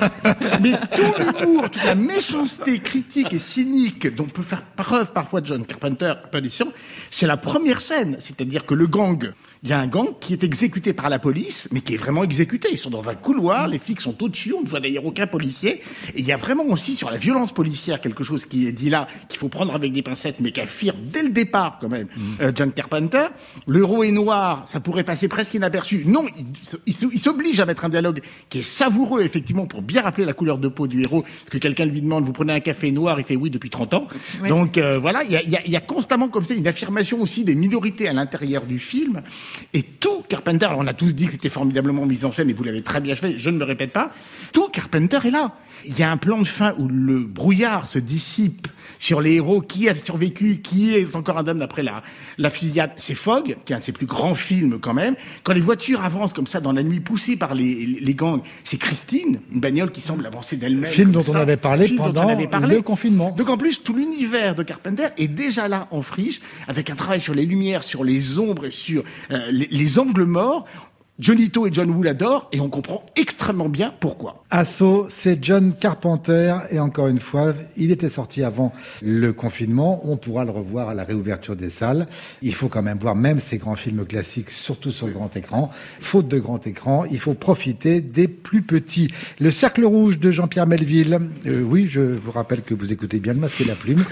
Mais tout l'humour, toute la méchanceté critique et cynique dont peut faire preuve parfois John Carpenter, apparition, c'est la première scène. C'est-à-dire que le gang, il y a un gang qui est exécuté par la police, mais qui est vraiment exécuté. Ils sont dans un couloir, les flics sont au-dessus, on ne voit d'ailleurs aucun policier. Et il y a vraiment aussi sur la violence policière quelque chose qui est dit là, qu'il faut prendre avec des pincettes, mais qu'affirme dès le départ quand même John Carpenter. Le héros est noir, ça pourrait passer presque inaperçu. Non, il s'oblige à mettre un dialogue qui est savoureux, effectivement, pour bien rappeler la couleur de peau du héros. Parce que quelqu'un lui demande, vous prenez un café noir, il fait oui depuis 30 ans. Oui. Donc voilà, il y a constamment comme ça une affirmation aussi des minorités à l'intérieur du film. Et tout Carpenter, alors on a tous dit que c'était formidablement mis en scène et vous l'avez très bien fait, je ne me répète pas, tout Carpenter est là. Il y a un plan de fin où le brouillard se dissipe sur les héros, qui a survécu, qui est encore indemne après la fusillade. C'est Fog, qui est un de ses plus grands films quand même. Quand les voitures avancent comme ça dans la nuit, poussées par les gangs, c'est Christine, une bagnole qui semble avancer d'elle-même. Film dont on avait parlé pendant le confinement. Donc en plus, tout l'univers de Carpenter est déjà là en friche, avec un travail sur les lumières, sur les ombres et sur les angles morts. Johnny To et John Woo l'adorent et on comprend extrêmement bien pourquoi. Assaut, c'est John Carpenter et encore une fois, il était sorti avant le confinement. On pourra le revoir à la réouverture des salles. Il faut quand même voir même ces grands films classiques, surtout sur le grand écran. Faute de grand écran, il faut profiter des plus petits. Le Cercle Rouge de Jean-Pierre Melville. Oui, je vous rappelle que vous écoutez bien Le Masque et la Plume.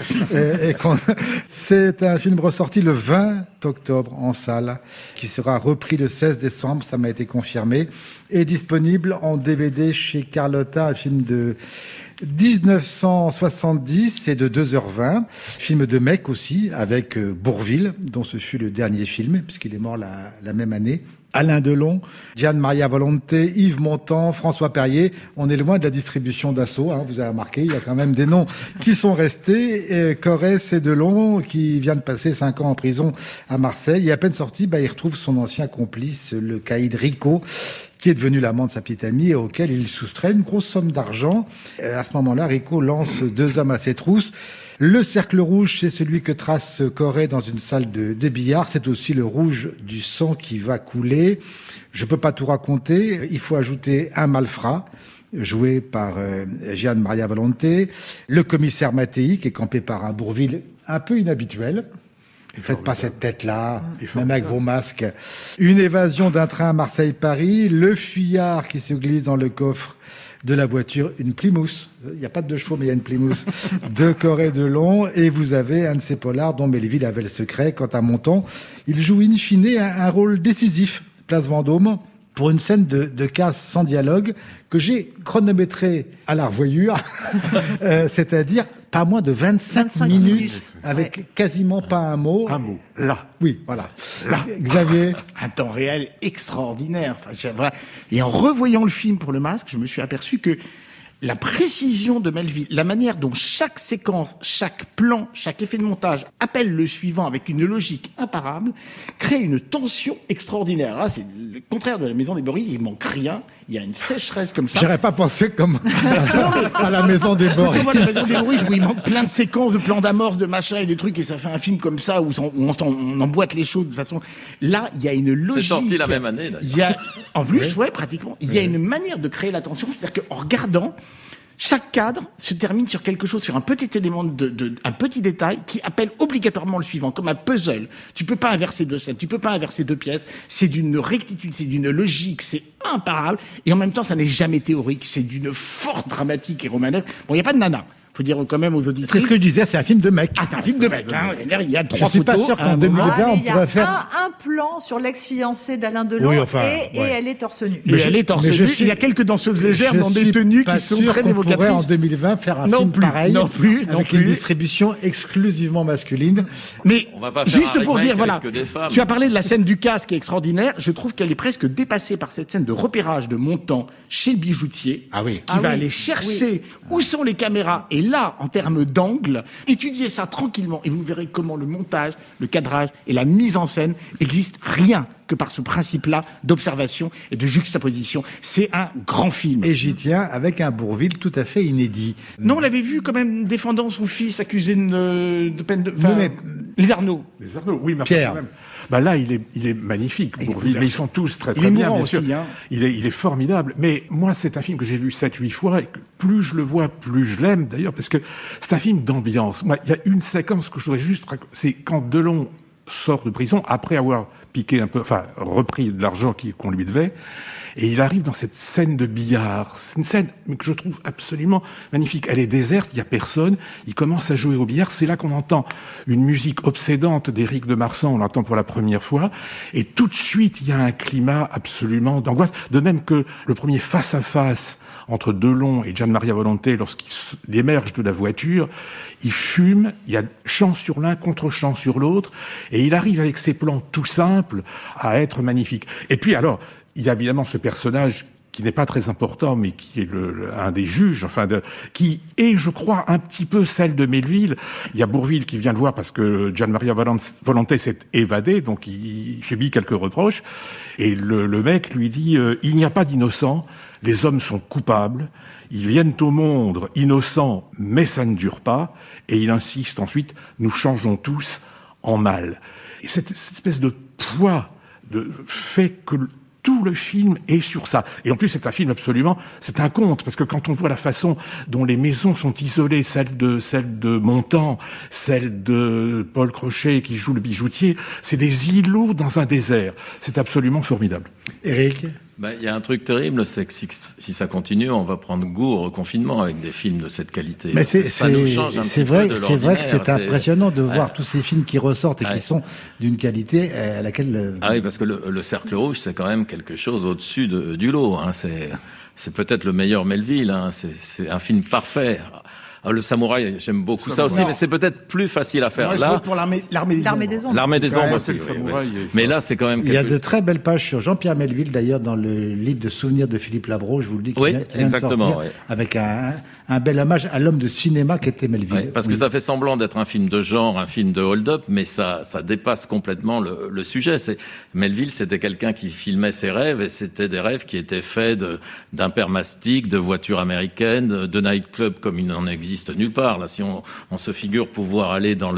C'est un film ressorti le 20 octobre en salle, qui sera repris le 16 décembre. Ça m'a été confirmé, est disponible en DVD chez Carlotta, un film de 1970, c'est de 2h20. Film de mec aussi, avec Bourvil, dont ce fut le dernier film, puisqu'il est mort la même année. Alain Delon, Gian Maria Volonté, Yves Montand, François Perrier. On est loin de la distribution d'assaut, hein, vous avez remarqué, il y a quand même des noms qui sont restés. Corrèze et Delon, qui vient de passer 5 ans en prison à Marseille. Et à peine sorti, il retrouve son ancien complice, le caïd Rico, qui est devenu l'amant de sa petite amie et auquel il soustrait une grosse somme d'argent. À ce moment-là, Rico lance 2 hommes à ses trousses. Le cercle rouge, c'est celui que trace Corée dans une salle de billard. C'est aussi le rouge du sang qui va couler. Je peux pas tout raconter. Il faut ajouter un malfrat, joué par Gian Maria Volonté. Le commissaire Mattei, qui est campé par un Bourvil un peu inhabituel. Faites pas cette tête-là, même avec vos masques. Une évasion d'un train à Marseille-Paris. Le fuyard qui se glisse dans le coffre de la voiture, une Plymouth. Il n'y a pas de 2 chevaux, mais il y a une Plymouth de Corée Delon. Et vous avez un de ces polars dont Melville avait le secret. Quant à Montand, il joue in fine un rôle décisif, place Vendôme, pour une scène de casse sans dialogue que j'ai chronométrée à la revoyure, c'est-à-dire pas moins de 25 minutes, avec quasiment pas un mot. Un mot, là. Oui, voilà. Là. Xavier. Un temps réel extraordinaire. Voilà. Et en revoyant le film pour Le Masque, je me suis aperçu que la précision de Melville, la manière dont chaque séquence, chaque plan, chaque effet de montage appelle le suivant avec une logique imparable, crée une tension extraordinaire. Là, c'est le contraire de La Maison des Boris, il manque rien, il y a une sécheresse comme ça. J'aurais pas pensé comme à La Maison des Boris. Quand on voit La Maison des Boris, où il manque plein de séquences, de plans d'amorce, de machin et de trucs, et ça fait un film comme ça, où on emboîte les choses de façon... Là, il y a une logique... C'est sorti la même année, d'ailleurs. Il y a, en plus, ouais, pratiquement. Il y a une manière de créer la tension, c'est-à-dire qu'en regardant, chaque cadre se termine sur quelque chose, sur un petit élément un petit détail qui appelle obligatoirement le suivant, comme un puzzle. Tu peux pas inverser 2 scènes, tu peux pas inverser 2 pièces. C'est d'une rectitude, c'est d'une logique, c'est imparable. Et en même temps, ça n'est jamais théorique. C'est d'une force dramatique et romanesque. Bon, il n'y a pas de nana. Faut dire quand même aux auditeurs. C'est ce que je disais, c'est un film de mec. Ah, c'est un film de mec, hein. Il y a 3 photos. Je suis pas sûr qu'en 2020, on pourrait faire... un plan sur l'ex-fiancée d'Alain Delon, et elle est torse nue. Et elle est torse nue. Il y a quelques danseuses légères dans des tenues qui sont très évocatrices. Pourrait en 2020 faire un film pareil, avec une distribution exclusivement masculine. Mais juste pour dire, voilà, tu as parlé de la scène du casque qui est extraordinaire. Je trouve qu'elle est presque dépassée par cette scène de repérage de Montand chez le bijoutier, qui va aller chercher où sont les caméras. Et là, en termes d'angle, étudiez ça tranquillement et vous verrez comment le montage, le cadrage et la mise en scène existent rien que par ce principe-là d'observation et de juxtaposition. C'est un grand film. Et j'y tiens, avec un Bourvil tout à fait inédit. Non, on l'avait vu quand même défendant son fils accusé de peine de... Les Arnaud. Les Arnaud, oui, mais Pierre. Quand même. Là, il est magnifique, Bourvil, mais ils sont tous très bien. Il est mourant bien sûr. aussi, hein. Il est formidable. Mais moi, c'est un film que j'ai vu 7-8 fois, et que plus je le vois, plus je l'aime, d'ailleurs, parce que c'est un film d'ambiance. Moi, il y a une séquence que je voudrais juste raconter, c'est quand Delon sort de prison, après avoir repris de l'argent qu'on lui devait, et il arrive dans cette scène de billard. C'est une scène que je trouve absolument magnifique. Elle est déserte, il n'y a personne. Il commence à jouer au billard. C'est là qu'on entend une musique obsédante d'Éric de Marsan. On l'entend pour la première fois. Et tout de suite, il y a un climat absolument d'angoisse. De même que le premier face-à-face entre Delon et Gian Maria Volonté, lorsqu'il émerge de la voiture, il fume, il y a chant sur l'un, contre-chant sur l'autre, et il arrive avec ses plans tout simples à être magnifique. Et puis alors, il y a évidemment ce personnage qui n'est pas très important, mais qui est un des juges, qui est, je crois, un petit peu celle de Melville. Il y a Bourvil qui vient le voir parce que Gian Maria Volonté s'est évadé, donc il subit quelques reproches. Et le mec lui dit il n'y a pas d'innocents, les hommes sont coupables, ils viennent au monde innocents, mais ça ne dure pas. Et il insiste ensuite, nous changeons tous en mal. Et cette espèce de poids fait que tout le film est sur ça. Et en plus, c'est un film c'est un conte, parce que quand on voit la façon dont les maisons sont isolées, celle de Montand, celle de Paul Crochet qui joue le bijoutier, c'est des îlots dans un désert. C'est absolument formidable. Éric ? Il y a un truc terrible, c'est que si ça continue, on va prendre goût au reconfinement avec des films de cette qualité. Mais c'est vrai que c'est impressionnant de voir tous ces films qui ressortent et qui sont d'une qualité à laquelle... Ah oui, parce que le Cercle Rouge, c'est quand même quelque quelque chose au-dessus du lot. Hein. C'est peut-être le meilleur Melville. Hein. C'est un film parfait. Ah, le samouraï, j'aime beaucoup ça aussi, mais c'est peut-être plus facile à faire. Moi, je vote pour l'armée des ombres. L'armée des ombres aussi. Mais là, c'est quand même. Il y a de très belles pages sur Jean-Pierre Melville, d'ailleurs, dans le livre de souvenirs de Philippe Lavreau, je vous le dis, qui vient de sortir, avec un bel hommage à l'homme de cinéma qu'était Melville. Oui, parce que ça fait semblant d'être un film de genre, un film de hold-up, mais ça dépasse complètement le sujet. Melville, c'était quelqu'un qui filmait ses rêves, et c'était des rêves qui étaient faits d'un père mastic, de voitures américaines, de nightclub comme il n'en existe nulle part. Là, si on se figure pouvoir aller dans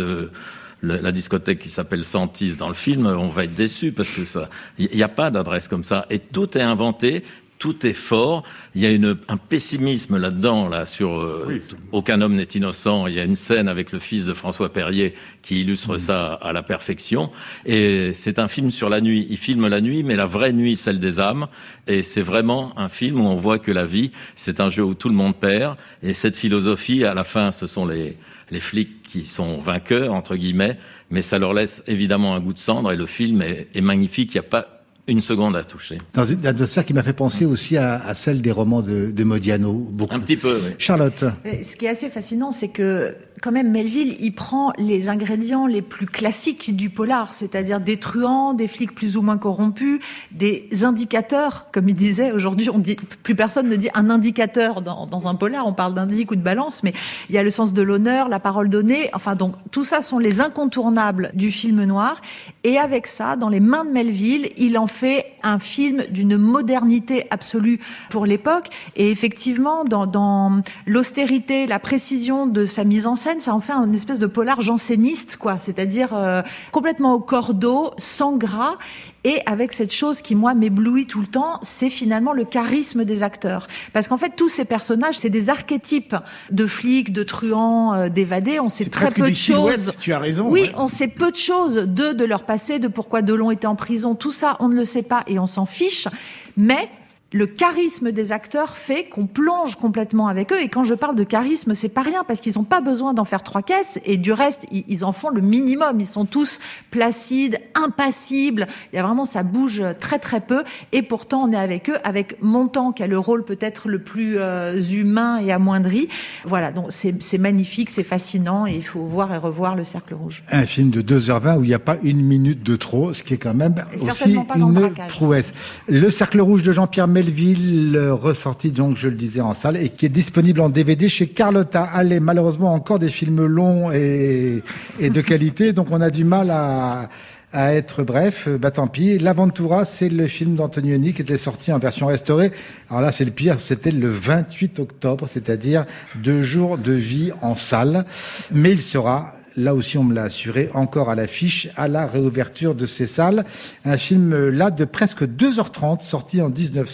la discothèque qui s'appelle Santis dans le film, on va être déçu parce que il n'y a pas d'adresse comme ça. Et tout est inventé. Tout est fort. Il y a un pessimisme là-dedans, sur aucun homme n'est innocent. Il y a une scène avec le fils de François Perrier qui illustre ça à la perfection. Et c'est un film sur la nuit. Il filme la nuit, mais la vraie nuit, celle des âmes. Et c'est vraiment un film où on voit que la vie, c'est un jeu où tout le monde perd. Et cette philosophie, à la fin, ce sont les flics qui sont vainqueurs, entre guillemets. Mais ça leur laisse évidemment un goût de cendre. Et le film est magnifique. Il n'y a pas une seconde à toucher. Dans une atmosphère qui m'a fait penser aussi à celle des romans de Modiano. Beaucoup. Un petit peu, oui. Charlotte. Ce qui est assez fascinant, c'est que quand même Melville, il prend les ingrédients les plus classiques du polar, c'est-à-dire des truands, des flics plus ou moins corrompus, des indicateurs, comme il disait. Aujourd'hui, plus personne ne dit un indicateur dans un polar, on parle d'indic ou de balance, mais il y a le sens de l'honneur, la parole donnée. Enfin, donc, tout ça sont les incontournables du film noir. Et avec ça, dans les mains de Melville, il en fait un film d'une modernité absolue pour l'époque. Et effectivement, dans l'austérité, la précision de sa mise en scène, ça en fait une espèce de polar janséniste, quoi. C'est-à-dire complètement au cordeau, sans gras. Et avec cette chose qui, moi, m'éblouit tout le temps, c'est finalement le charisme des acteurs. Parce qu'en fait, tous ces personnages, c'est des archétypes de flics, de truands, d'évadés. On sait très peu de choses. Tu as raison. Oui, on sait peu de choses de leur passé, de pourquoi Delon était en prison. Tout ça, on ne le sait pas et on s'en fiche. Mais le charisme des acteurs fait qu'on plonge complètement avec eux. Et quand je parle de charisme, c'est pas rien, parce qu'ils n'ont pas besoin d'en faire 3 caisses. Et du reste, ils en font le minimum. Ils sont tous placides, impassibles. Il y a vraiment, ça bouge très très peu. Et pourtant, on est avec eux, avec Montand, qui a le rôle peut-être le plus humain et amoindri. Voilà, donc c'est magnifique, c'est fascinant. Et il faut voir et revoir Le Cercle Rouge. Un film de 2h20 où il n'y a pas une minute de trop, ce qui est quand même aussi une prouesse. Le Cercle Rouge de Jean-Pierre Melville, ressorti donc, je le disais, en salle et qui est disponible en DVD chez Carlotta. Allez, malheureusement, encore des films longs et de qualité, donc on a du mal à être bref. Bah tant pis. L'Aventura, c'est le film d'Antonioni qui était sorti en version restaurée. Alors là, c'est le pire, c'était le 28 octobre, c'est-à-dire 2 jours de vie en salle. Mais il sera, là aussi on me l'a assuré, encore à l'affiche, à la réouverture de ces salles. Un film là de presque 2h30, sorti en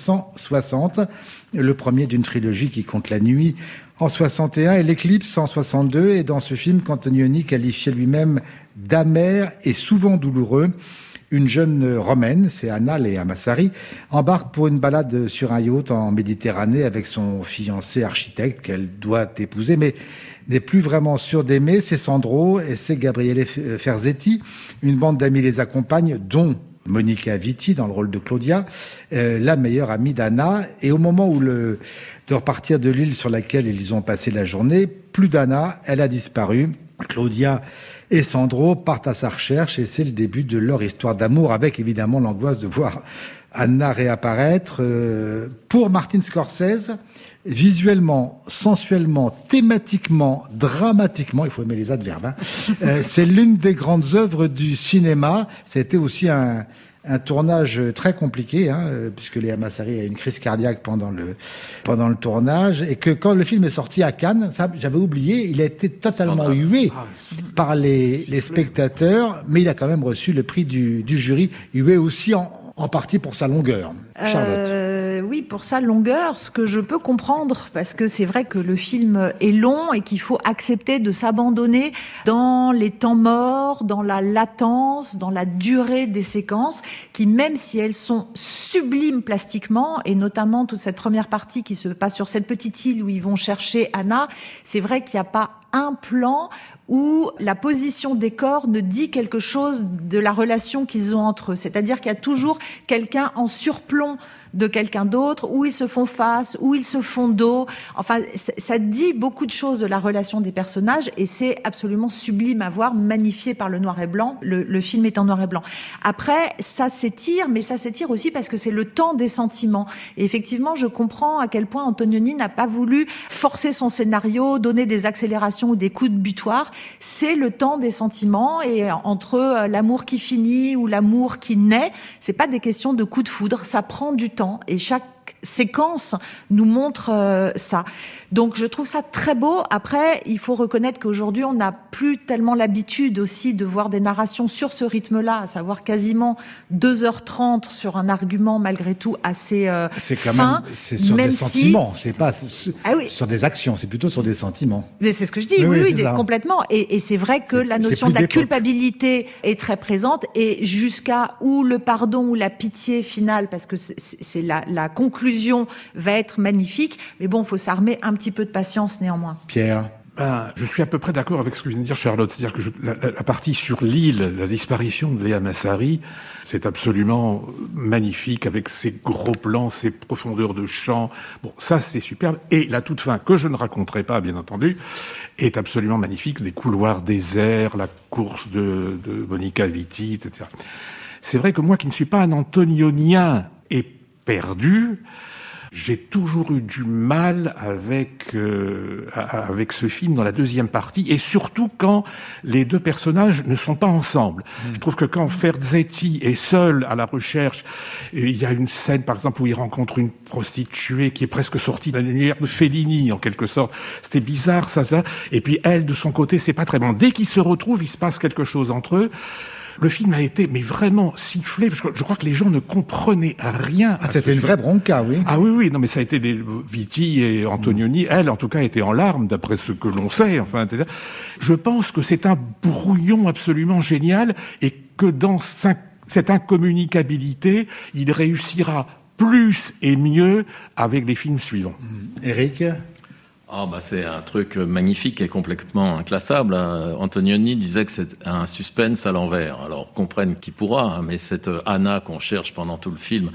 1960, le premier d'une trilogie qui compte La Nuit en 61 et L'Éclipse en 62. Et dans ce film qu'Antonioni qualifiait lui-même d'amer et souvent douloureux, une jeune Romaine, c'est Anna Lea Massari, embarque pour une balade sur un yacht en Méditerranée avec son fiancé architecte qu'elle doit épouser, mais n'est plus vraiment sûre d'aimer. C'est Sandro et c'est Gabriele Ferzetti. Une bande d'amis les accompagne, dont Monica Vitti dans le rôle de Claudia, la meilleure amie d'Anna. Et au moment de repartir de l'île sur laquelle ils ont passé la journée, plus d'Anna, elle a disparu. Claudia et Sandro partent à sa recherche et c'est le début de leur histoire d'amour, avec évidemment l'angoisse de voir Anna réapparaître. Pour Martin Scorsese, visuellement, sensuellement, thématiquement, dramatiquement, il faut aimer les adverbes, c'est l'une des grandes œuvres du cinéma. C'était aussi un tournage très compliqué, puisque Léa Massari a une crise cardiaque pendant le tournage, et que quand le film est sorti à Cannes, ça j'avais oublié, il a été totalement hué par les spectateurs, mais il a quand même reçu le prix du jury, hué aussi en partie pour sa longueur. Charlotte. Oui, pour sa longueur, ce que je peux comprendre, parce que c'est vrai que le film est long et qu'il faut accepter de s'abandonner dans les temps morts, dans la latence, dans la durée des séquences, qui, même si elles sont sublimes plastiquement, et notamment toute cette première partie qui se passe sur cette petite île où ils vont chercher Anna, c'est vrai qu'il n'y a pas un plan où la position des corps ne dit quelque chose de la relation qu'ils ont entre eux. C'est-à-dire qu'il y a toujours quelqu'un en surplomb de quelqu'un d'autre, où ils se font face, où ils se font dos. Enfin, ça dit beaucoup de choses de la relation des personnages et c'est absolument sublime à voir, magnifié par le noir et blanc. Le film est en noir et blanc. Après, ça s'étire, mais ça s'étire aussi parce que c'est le temps des sentiments. Et effectivement, je comprends à quel point Antonioni n'a pas voulu forcer son scénario, donner des accélérations ou des coups de butoir. C'est le temps des sentiments et entre l'amour qui finit ou l'amour qui naît, c'est pas des questions de coups de foudre, ça prend du temps. Et chaque séquence nous montre ça. Donc je trouve ça très beau. Après, il faut reconnaître qu'aujourd'hui, on n'a plus tellement l'habitude aussi de voir des narrations sur ce rythme-là, à savoir quasiment 2h30 sur un argument malgré tout assez c'est quand même, c'est sur des sentiments, c'est pas sur des actions, c'est plutôt sur des sentiments. Mais c'est ce que je dis, oui, complètement. Et c'est vrai que la notion de la culpabilité est très présente et jusqu'à où le pardon ou la pitié finale, parce que c'est la conclusion va être magnifique. Mais bon, il faut s'armer un petit peu de patience néanmoins. Pierre? Je suis à peu près d'accord avec ce que vient de dire Charlotte. C'est-à-dire que la partie sur l'île, la disparition de Léa Massari, c'est absolument magnifique avec ses gros plans, ses profondeurs de champ. Bon, ça, c'est superbe. Et la toute fin, que je ne raconterai pas, bien entendu, est absolument magnifique. Des couloirs déserts, la course de Monica Vitti, etc. C'est vrai que moi, qui ne suis pas un antonionien et perdu, j'ai toujours eu du mal avec ce film dans la deuxième partie, et surtout quand les deux personnages ne sont pas ensemble. Je trouve que quand Ferzetti est seul à la recherche, il y a une scène, par exemple, où il rencontre une prostituée qui est presque sortie de l'univers de Fellini, en quelque sorte. C'était bizarre, ça. Et puis elle, de son côté, c'est pas très bon. Dès qu'ils se retrouvent, il se passe quelque chose entre eux. Le film a été, mais vraiment sifflé, parce que je crois que les gens ne comprenaient rien. Ah, c'était une vraie bronca, oui. Ah oui, non, mais ça a été Vitti et Antonioni. Elle, en tout cas, était en larmes, d'après ce que l'on sait, enfin, etc. Je pense que c'est un brouillon absolument génial, et que dans cette incommunicabilité, il réussira plus et mieux avec les films suivants. Éric? C'est un truc magnifique et complètement inclassable. Antonioni disait que c'est un suspense à l'envers. Alors, comprenne qui pourra, mais cette Anna qu'on cherche pendant tout le film...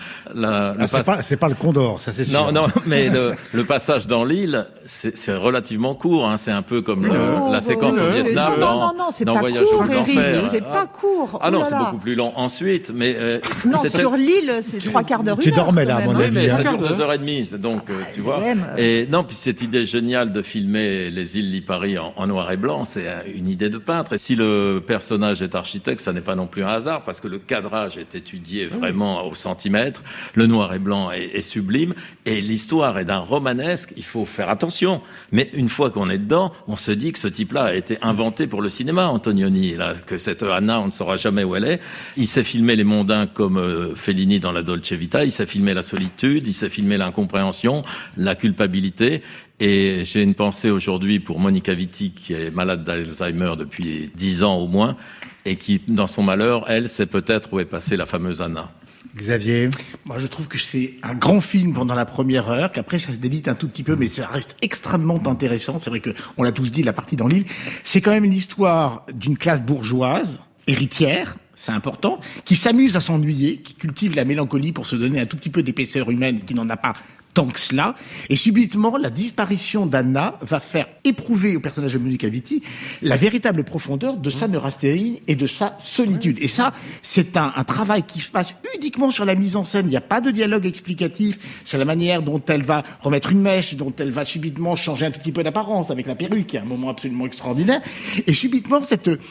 c'est pas le Condor, ça c'est sûr. Non, mais le passage dans l'île, c'est relativement court. Hein. C'est un peu comme la séquence au Vietnam dans Voyage au l'enfer. C'est pas court. Ah non, c'est beaucoup plus long ensuite. Mais sur l'île, c'est 3/4 d'heure. Tu dormais là, à mon avis. Mais ça dure 2h30, donc tu vois. Et non, puis cette idée génial de filmer les îles Lipari en noir et blanc, c'est une idée de peintre. Et si le personnage est architecte, ça n'est pas non plus un hasard, parce que le cadrage est étudié vraiment au centimètre, le noir et blanc est sublime, et l'histoire est d'un romanesque, il faut faire attention. Mais une fois qu'on est dedans, on se dit que ce type-là a été inventé pour le cinéma, Antonioni, là, que cette Anna, on ne saura jamais où elle est. Il sait filmer les mondains comme Fellini dans la Dolce Vita, il sait filmer la solitude, il sait filmer l'incompréhension, la culpabilité. Et j'ai une pensée aujourd'hui pour Monica Vitti, qui est malade d'Alzheimer depuis 10 ans au moins, et qui, dans son malheur, elle sait peut-être où est passée la fameuse Anna. Xavier? Moi, je trouve que c'est un grand film pendant la première heure, qu'après, ça se délite un tout petit peu, mais ça reste extrêmement intéressant. C'est vrai que on l'a tous dit, la partie dans l'île. C'est quand même l'histoire d'une classe bourgeoise, héritière, c'est important, qui s'amuse à s'ennuyer, qui cultive la mélancolie pour se donner un tout petit peu d'épaisseur humaine, qui n'en a pas tant que cela. Et subitement, la disparition d'Anna va faire éprouver au personnage de Monica Vitti la véritable profondeur de sa neurasthénie et de sa solitude. Et ça, c'est un travail qui se passe uniquement sur la mise en scène. Il n'y a pas de dialogue explicatif sur la manière dont elle va remettre une mèche, dont elle va subitement changer un tout petit peu d'apparence avec la perruque, qui est un moment absolument extraordinaire. Et subitement,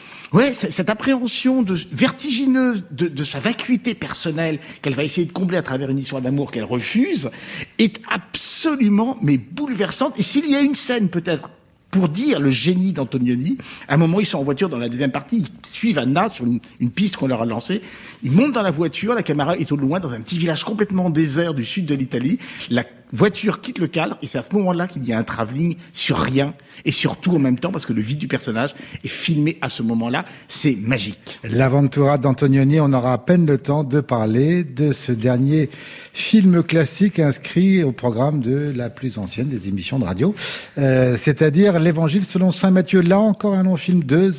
cette appréhension vertigineuse de sa vacuité personnelle qu'elle va essayer de combler à travers une histoire d'amour qu'elle refuse est absolument bouleversante. Et s'il y a une scène peut-être pour dire le génie d'Antonioni, à un moment ils sont en voiture dans la deuxième partie, ils suivent Anna sur une piste qu'on leur a lancée, ils montent dans la voiture, la caméra est au loin dans un petit village complètement désert du sud de l'Italie, voiture quitte le cadre, et c'est à ce moment-là qu'il y a un travelling sur rien, et sur tout en même temps, parce que le vide du personnage est filmé à ce moment-là. C'est magique. L'Aventura d'Antonioni, on aura à peine le temps de parler de ce dernier film classique inscrit au programme de la plus ancienne des émissions de radio, c'est-à-dire l'Évangile selon saint Matthieu. Là encore un long film,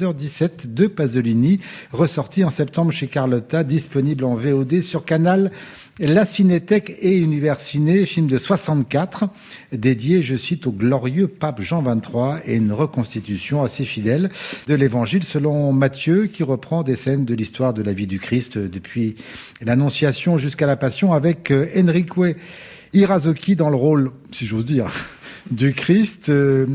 2h17 de Pasolini, ressorti en septembre chez Carlotta, disponible en VOD sur Canal, la Cinétech et Univers Ciné, film de 64, dédié, je cite, au glorieux pape Jean XXIII, et une reconstitution assez fidèle de l'Évangile selon Matthieu, qui reprend des scènes de l'histoire de la vie du Christ depuis l'Annonciation jusqu'à la Passion, avec Enrique Irazoki dans le rôle, si j'ose dire, du Christ.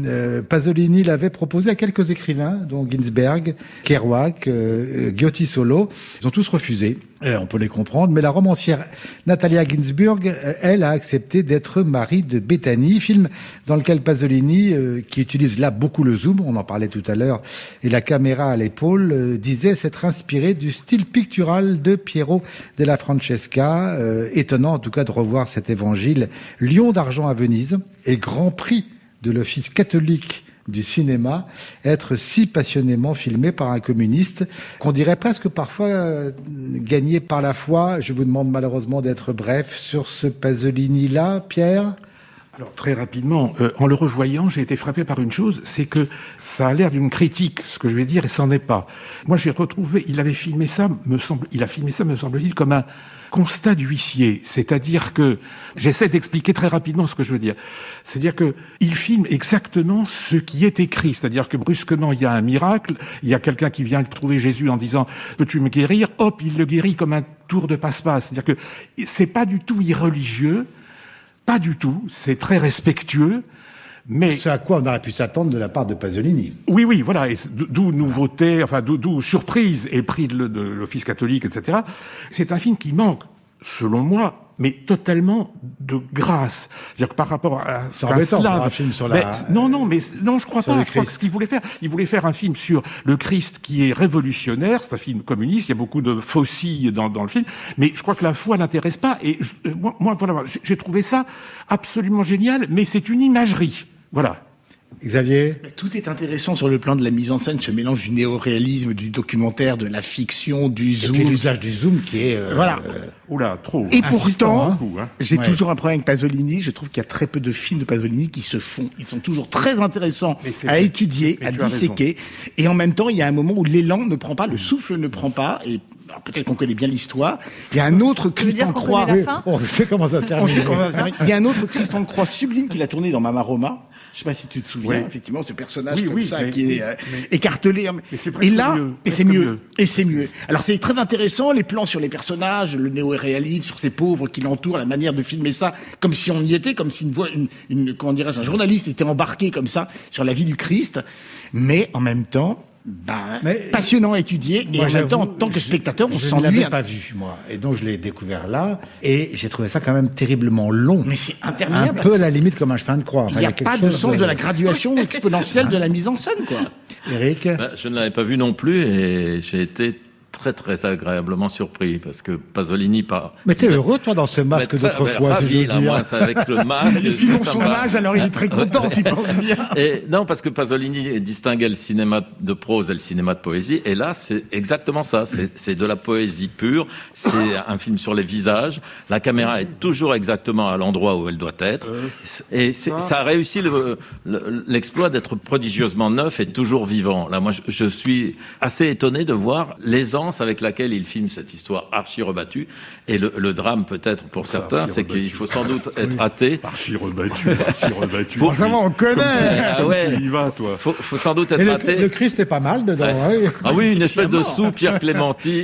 Pasolini l'avait proposé à quelques écrivains, dont Ginsberg, Kerouac, Giotti Solo. Ils ont tous refusé. On peut les comprendre, mais la romancière Natalia Ginzburg, elle, a accepté d'être Marie de Béthanie, film dans lequel Pasolini, qui utilise là beaucoup le zoom, on en parlait tout à l'heure, et la caméra à l'épaule, disait s'être inspiré du style pictural de Piero della Francesca. Étonnant en tout cas de revoir cet évangile Lion d'argent à Venise et Grand Prix de l'Office catholique du cinéma, être si passionnément filmé par un communiste, qu'on dirait presque parfois gagné par la foi. Je vous demande malheureusement d'être bref sur ce Pasolini-là, Pierre. Alors, très rapidement, en le revoyant, j'ai été frappé par une chose, c'est que ça a l'air d'une critique, ce que je vais dire, et ça n'en est pas. Moi, j'ai retrouvé, il a filmé ça, me semble-t-il, comme un constat d'huissier. C'est-à-dire que, j'essaie d'expliquer très rapidement ce que je veux dire. C'est-à-dire que, il filme exactement ce qui est écrit. C'est-à-dire que, brusquement, il y a un miracle, il y a quelqu'un qui vient trouver Jésus en disant, peux-tu me guérir? Hop, il le guérit comme un tour de passe-passe. C'est-à-dire que, c'est pas du tout irreligieux, pas du tout, c'est très respectueux, mais... C'est à quoi on aurait pu s'attendre de la part de Pasolini. Oui, voilà, et d'où nouveauté, enfin, d'où surprise et prix de l'Office catholique, etc. C'est un film qui manque, selon moi, mais totalement de grâce. C'est-à-dire que par rapport à un film sur la... Non, je crois pas. Je crois que ce qu'il voulait faire, il voulait faire un film sur le Christ qui est révolutionnaire. C'est un film communiste. Il y a beaucoup de faucilles dans le film. Mais je crois que la foi n'intéresse pas. Et moi, voilà, j'ai trouvé ça absolument génial. Mais c'est une imagerie. Voilà. Xavier? Tout est intéressant sur le plan de la mise en scène, ce mélange du néoréalisme, du documentaire, de la fiction, du zoom. Et puis l'usage du zoom qui est... Voilà. Oula, trop. Et pourtant, j'ai Ouais. toujours un problème avec Pasolini. Je trouve qu'il y a très peu de films de Pasolini qui se font. Ils sont toujours très intéressants à étudier, à disséquer. Et en même temps, il y a un moment où l'élan ne prend pas, le souffle ne prend pas. Et alors, peut-être qu'on connaît bien l'histoire. Il y a un autre Christ en croix. On sait comment ça se termine. Il y a un autre Christ en croix sublime qu'il a tourné dans Mama Roma. Je sais pas si tu te souviens, effectivement, ce personnage qui est écartelé. Et là, c'est mieux. Alors c'est très intéressant, les plans sur les personnages, le néo-réalisme, sur ces pauvres qui l'entourent, la manière de filmer ça, comme si on y était, comme si comment dirais-je, un journaliste était embarqué comme ça sur la vie du Christ. Mais en même temps, passionnant à étudier, et en même temps, en tant que spectateur, on s'ennuie. Je ne l'avais pas vu, moi, et donc je l'ai découvert là, et j'ai trouvé ça quand même terriblement long. Mais c'est interminable. Un peu à la limite comme un chemin de croix. Il n'y a pas de sens de la graduation exponentielle de la mise en scène, quoi. Eric? Je ne l'avais pas vu non plus, et j'ai été très très agréablement surpris parce que Pasolini Mais t'es heureux toi dans ce masque d'autrefois, si je veux dire. Moi, c'est avec le masque. Les films ont son âge, alors il est très content, tu penses bien. Et non, parce que Pasolini distinguait le cinéma de prose et le cinéma de poésie, et là c'est exactement ça. C'est de la poésie pure. C'est un film sur les visages. La caméra est toujours exactement à l'endroit où elle doit être, et ça a réussi l'exploit d'être prodigieusement neuf et toujours vivant. Là, moi, je suis assez étonné de voir l'aisance avec laquelle il filme cette histoire archi rebattue. Et le drame, peut-être, pour certains, c'est qu'il faut sans doute être athée. Archi rebattu. Vraiment, on connaît. Ah ouais. Tu y vas, toi. Faut sans doute être athée. Le Christ est pas mal dedans. Ouais. Oui. Ah oui, une espèce de sous-Pierre Clémenti.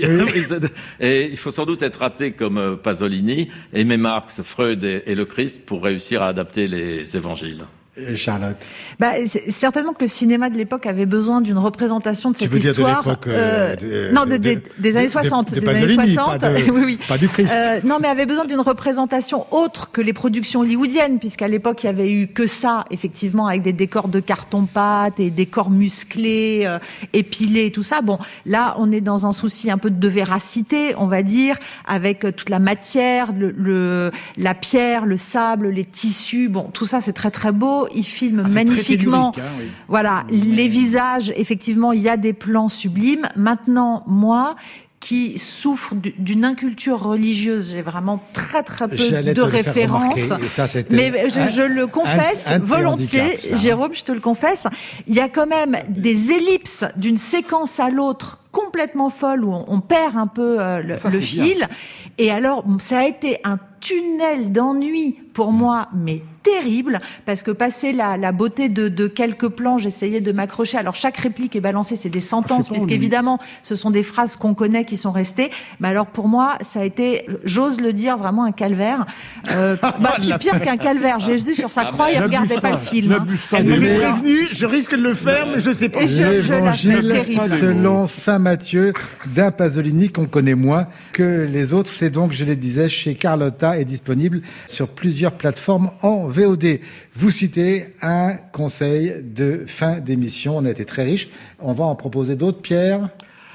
Et il faut sans doute être athée comme Pasolini, aimer Marx, Freud et le Christ pour réussir à adapter les évangiles. Charlotte? Certainement que le cinéma de l'époque avait besoin d'une représentation de cette histoire. Tu veux dire des années 60. Des années 60. Pas du Christ. Non, mais avait besoin d'une représentation autre que les productions hollywoodiennes, puisqu'à l'époque, il y avait eu que ça, effectivement, avec des décors de carton-pâte et des corps musclés, épilés, tout ça. Bon, là, on est dans un souci un peu de véracité, on va dire, avec toute la matière, la pierre, le sable, les tissus. Bon, tout ça, c'est très, très beau. Il filme magnifiquement. Très tellurique, oui. Voilà, les visages, effectivement, il y a des plans sublimes. Maintenant, moi, qui souffre d'une inculture religieuse, j'ai vraiment très très peu de références. Mais je le confesse volontiers, Jérôme, je te le confesse. Il y a quand même des ellipses d'une séquence à l'autre complètement folles où on perd un peu le fil. Bien. Et alors, ça a été un tunnel d'ennui pour moi, mais terrible, parce que passer la beauté de quelques plans, j'essayais de m'accrocher. Alors chaque réplique est balancée, c'est des sentences, puisqu'évidemment, ce sont des phrases qu'on connaît qui sont restées. Mais alors pour moi, ça a été, j'ose le dire, vraiment un calvaire. Pire qu'un calvaire. Jésus sur sa croix, il regardait pas le film. Elle m'avait prévenu, je risque de le faire, mais je sais pas. L'évangile selon saint Matthieu d'un Pasolini qu'on connaît moins que les autres. C'est donc, je le disais, chez Carlotta est disponible sur plusieurs plateformes en VOD. Vous citez un conseil de fin d'émission. On a été très riche. On va en proposer d'autres, Pierre.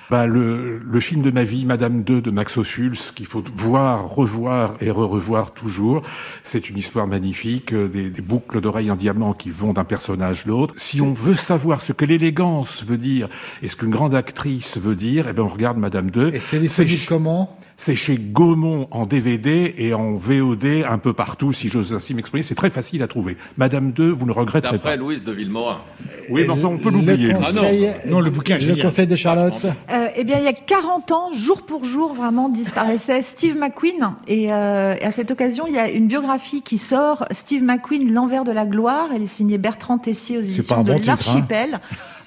Le film de ma vie, Madame 2 de Max Ophuls, qu'il faut voir, revoir et revoir toujours. C'est une histoire magnifique, des boucles d'oreilles en diamant qui vont d'un personnage à l'autre. Si on veut savoir ce que l'élégance veut dire et ce qu'une grande actrice veut dire, on regarde Madame 2. Et c'est disponible comment ? C'est chez Gaumont en DVD et en VOD un peu partout, si j'ose ainsi m'exprimer. C'est très facile à trouver. Madame 2, vous ne regretterez pas. D'après Louise de Villemorin. Oui, mais on peut l'oublier. Non, le bouquin, le conseil de Charlotte. Il y a 40 ans, jour pour jour, vraiment disparaissait Steve McQueen. Et à cette occasion, il y a une biographie qui sort, Steve McQueen, L'envers de la gloire. Elle est signée Bertrand Tessier aux éditions de l'Archipel.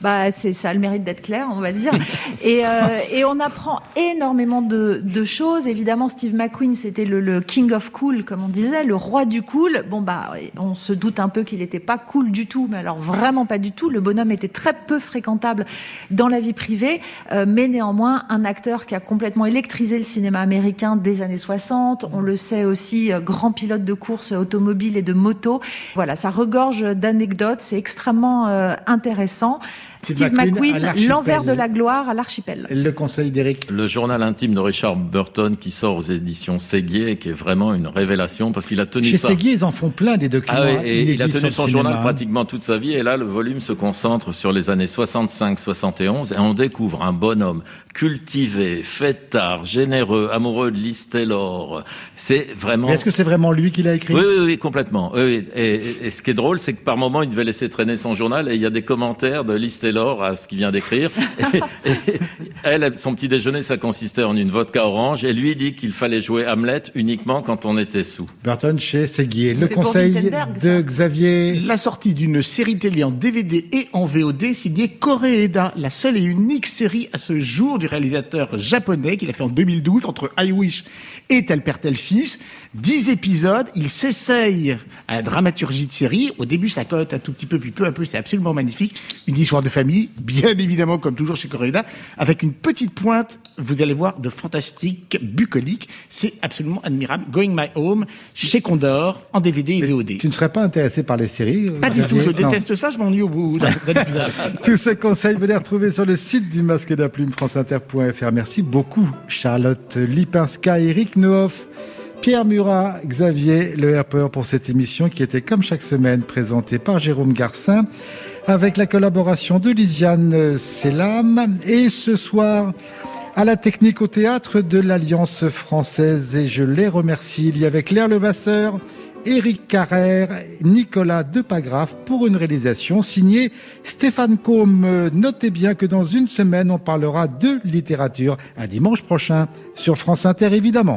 Ça a le mérite d'être clair, on va dire. Et on apprend énormément de choses. Évidemment, Steve McQueen, c'était le king of cool, comme on disait, le roi du cool. On se doute un peu qu'il n'était pas cool du tout, mais alors vraiment pas du tout. Le bonhomme était très peu fréquentable dans la vie privée, mais néanmoins, un acteur qui a complètement électrisé le cinéma américain des années 60. On le sait aussi, grand pilote de course automobile et de moto. Voilà, ça regorge d'anecdotes. C'est extrêmement intéressant. Steve McQueen, L'envers de la gloire à l'Archipel. Le conseil d'Éric. Le journal intime de Richard Burton qui sort aux éditions Séguier et qui est vraiment une révélation parce qu'il a tenu Chez Séguier, ils en font plein des documents. Il a tenu son journal pratiquement toute sa vie et là, le volume se concentre sur les années 65-71 et on découvre un bonhomme cultivé, fêtard, généreux, amoureux de Liz Taylor. C'est vraiment... Mais est-ce que c'est vraiment lui qui l'a écrit ? Oui, complètement. Oui. Et ce qui est drôle, c'est que par moment, il devait laisser traîner son journal et il y a des commentaires de Liz Taylor à ce qu'il vient d'écrire. et elle, son petit déjeuner, ça consistait en une vodka orange. Et lui dit qu'il fallait jouer Hamlet uniquement quand on était sous. Burton chez Séguier. Le conseil de Xavier. La sortie d'une série télé en DVD et en VOD signée Koreeda, la seule et unique série à ce jour du réalisateur japonais qu'il a fait en 2012 entre I Wish et Tel Père Tel Fils. 10 épisodes, il s'essaye à la dramaturgie de série. Au début, ça cote un tout petit peu, puis peu à peu, c'est absolument magnifique. Une histoire de famille, bien évidemment, comme toujours chez Koreeda, avec une petite pointe, vous allez voir, de fantastique, bucolique. C'est absolument admirable. Going My Home, chez Condor, en DVD et VOD. Tu ne serais pas intéressé par les séries Pas du tout, je déteste ça, je m'ennuie au bout d'un épisode. Tous ces conseils, vous les retrouvez sur le site du Masque et la Plume, franceinter.fr. Merci beaucoup, Charlotte Lipinska, Éric Nehoff, Pierre Murat, Xavier Le Herpeur pour cette émission qui était comme chaque semaine présentée par Jérôme Garcin avec la collaboration de Lisiane Selam et ce soir à la technique au théâtre de l'Alliance française et je les remercie. Il y avait Claire Levasseur, Éric Carrère, Nicolas Depagraf pour une réalisation signée Stéphane Combe. Notez bien que dans une semaine on parlera de littérature à dimanche prochain sur France Inter évidemment.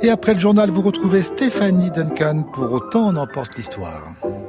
Et après le journal, vous retrouvez Stéphanie Duncan pour Autant en emporte l'histoire.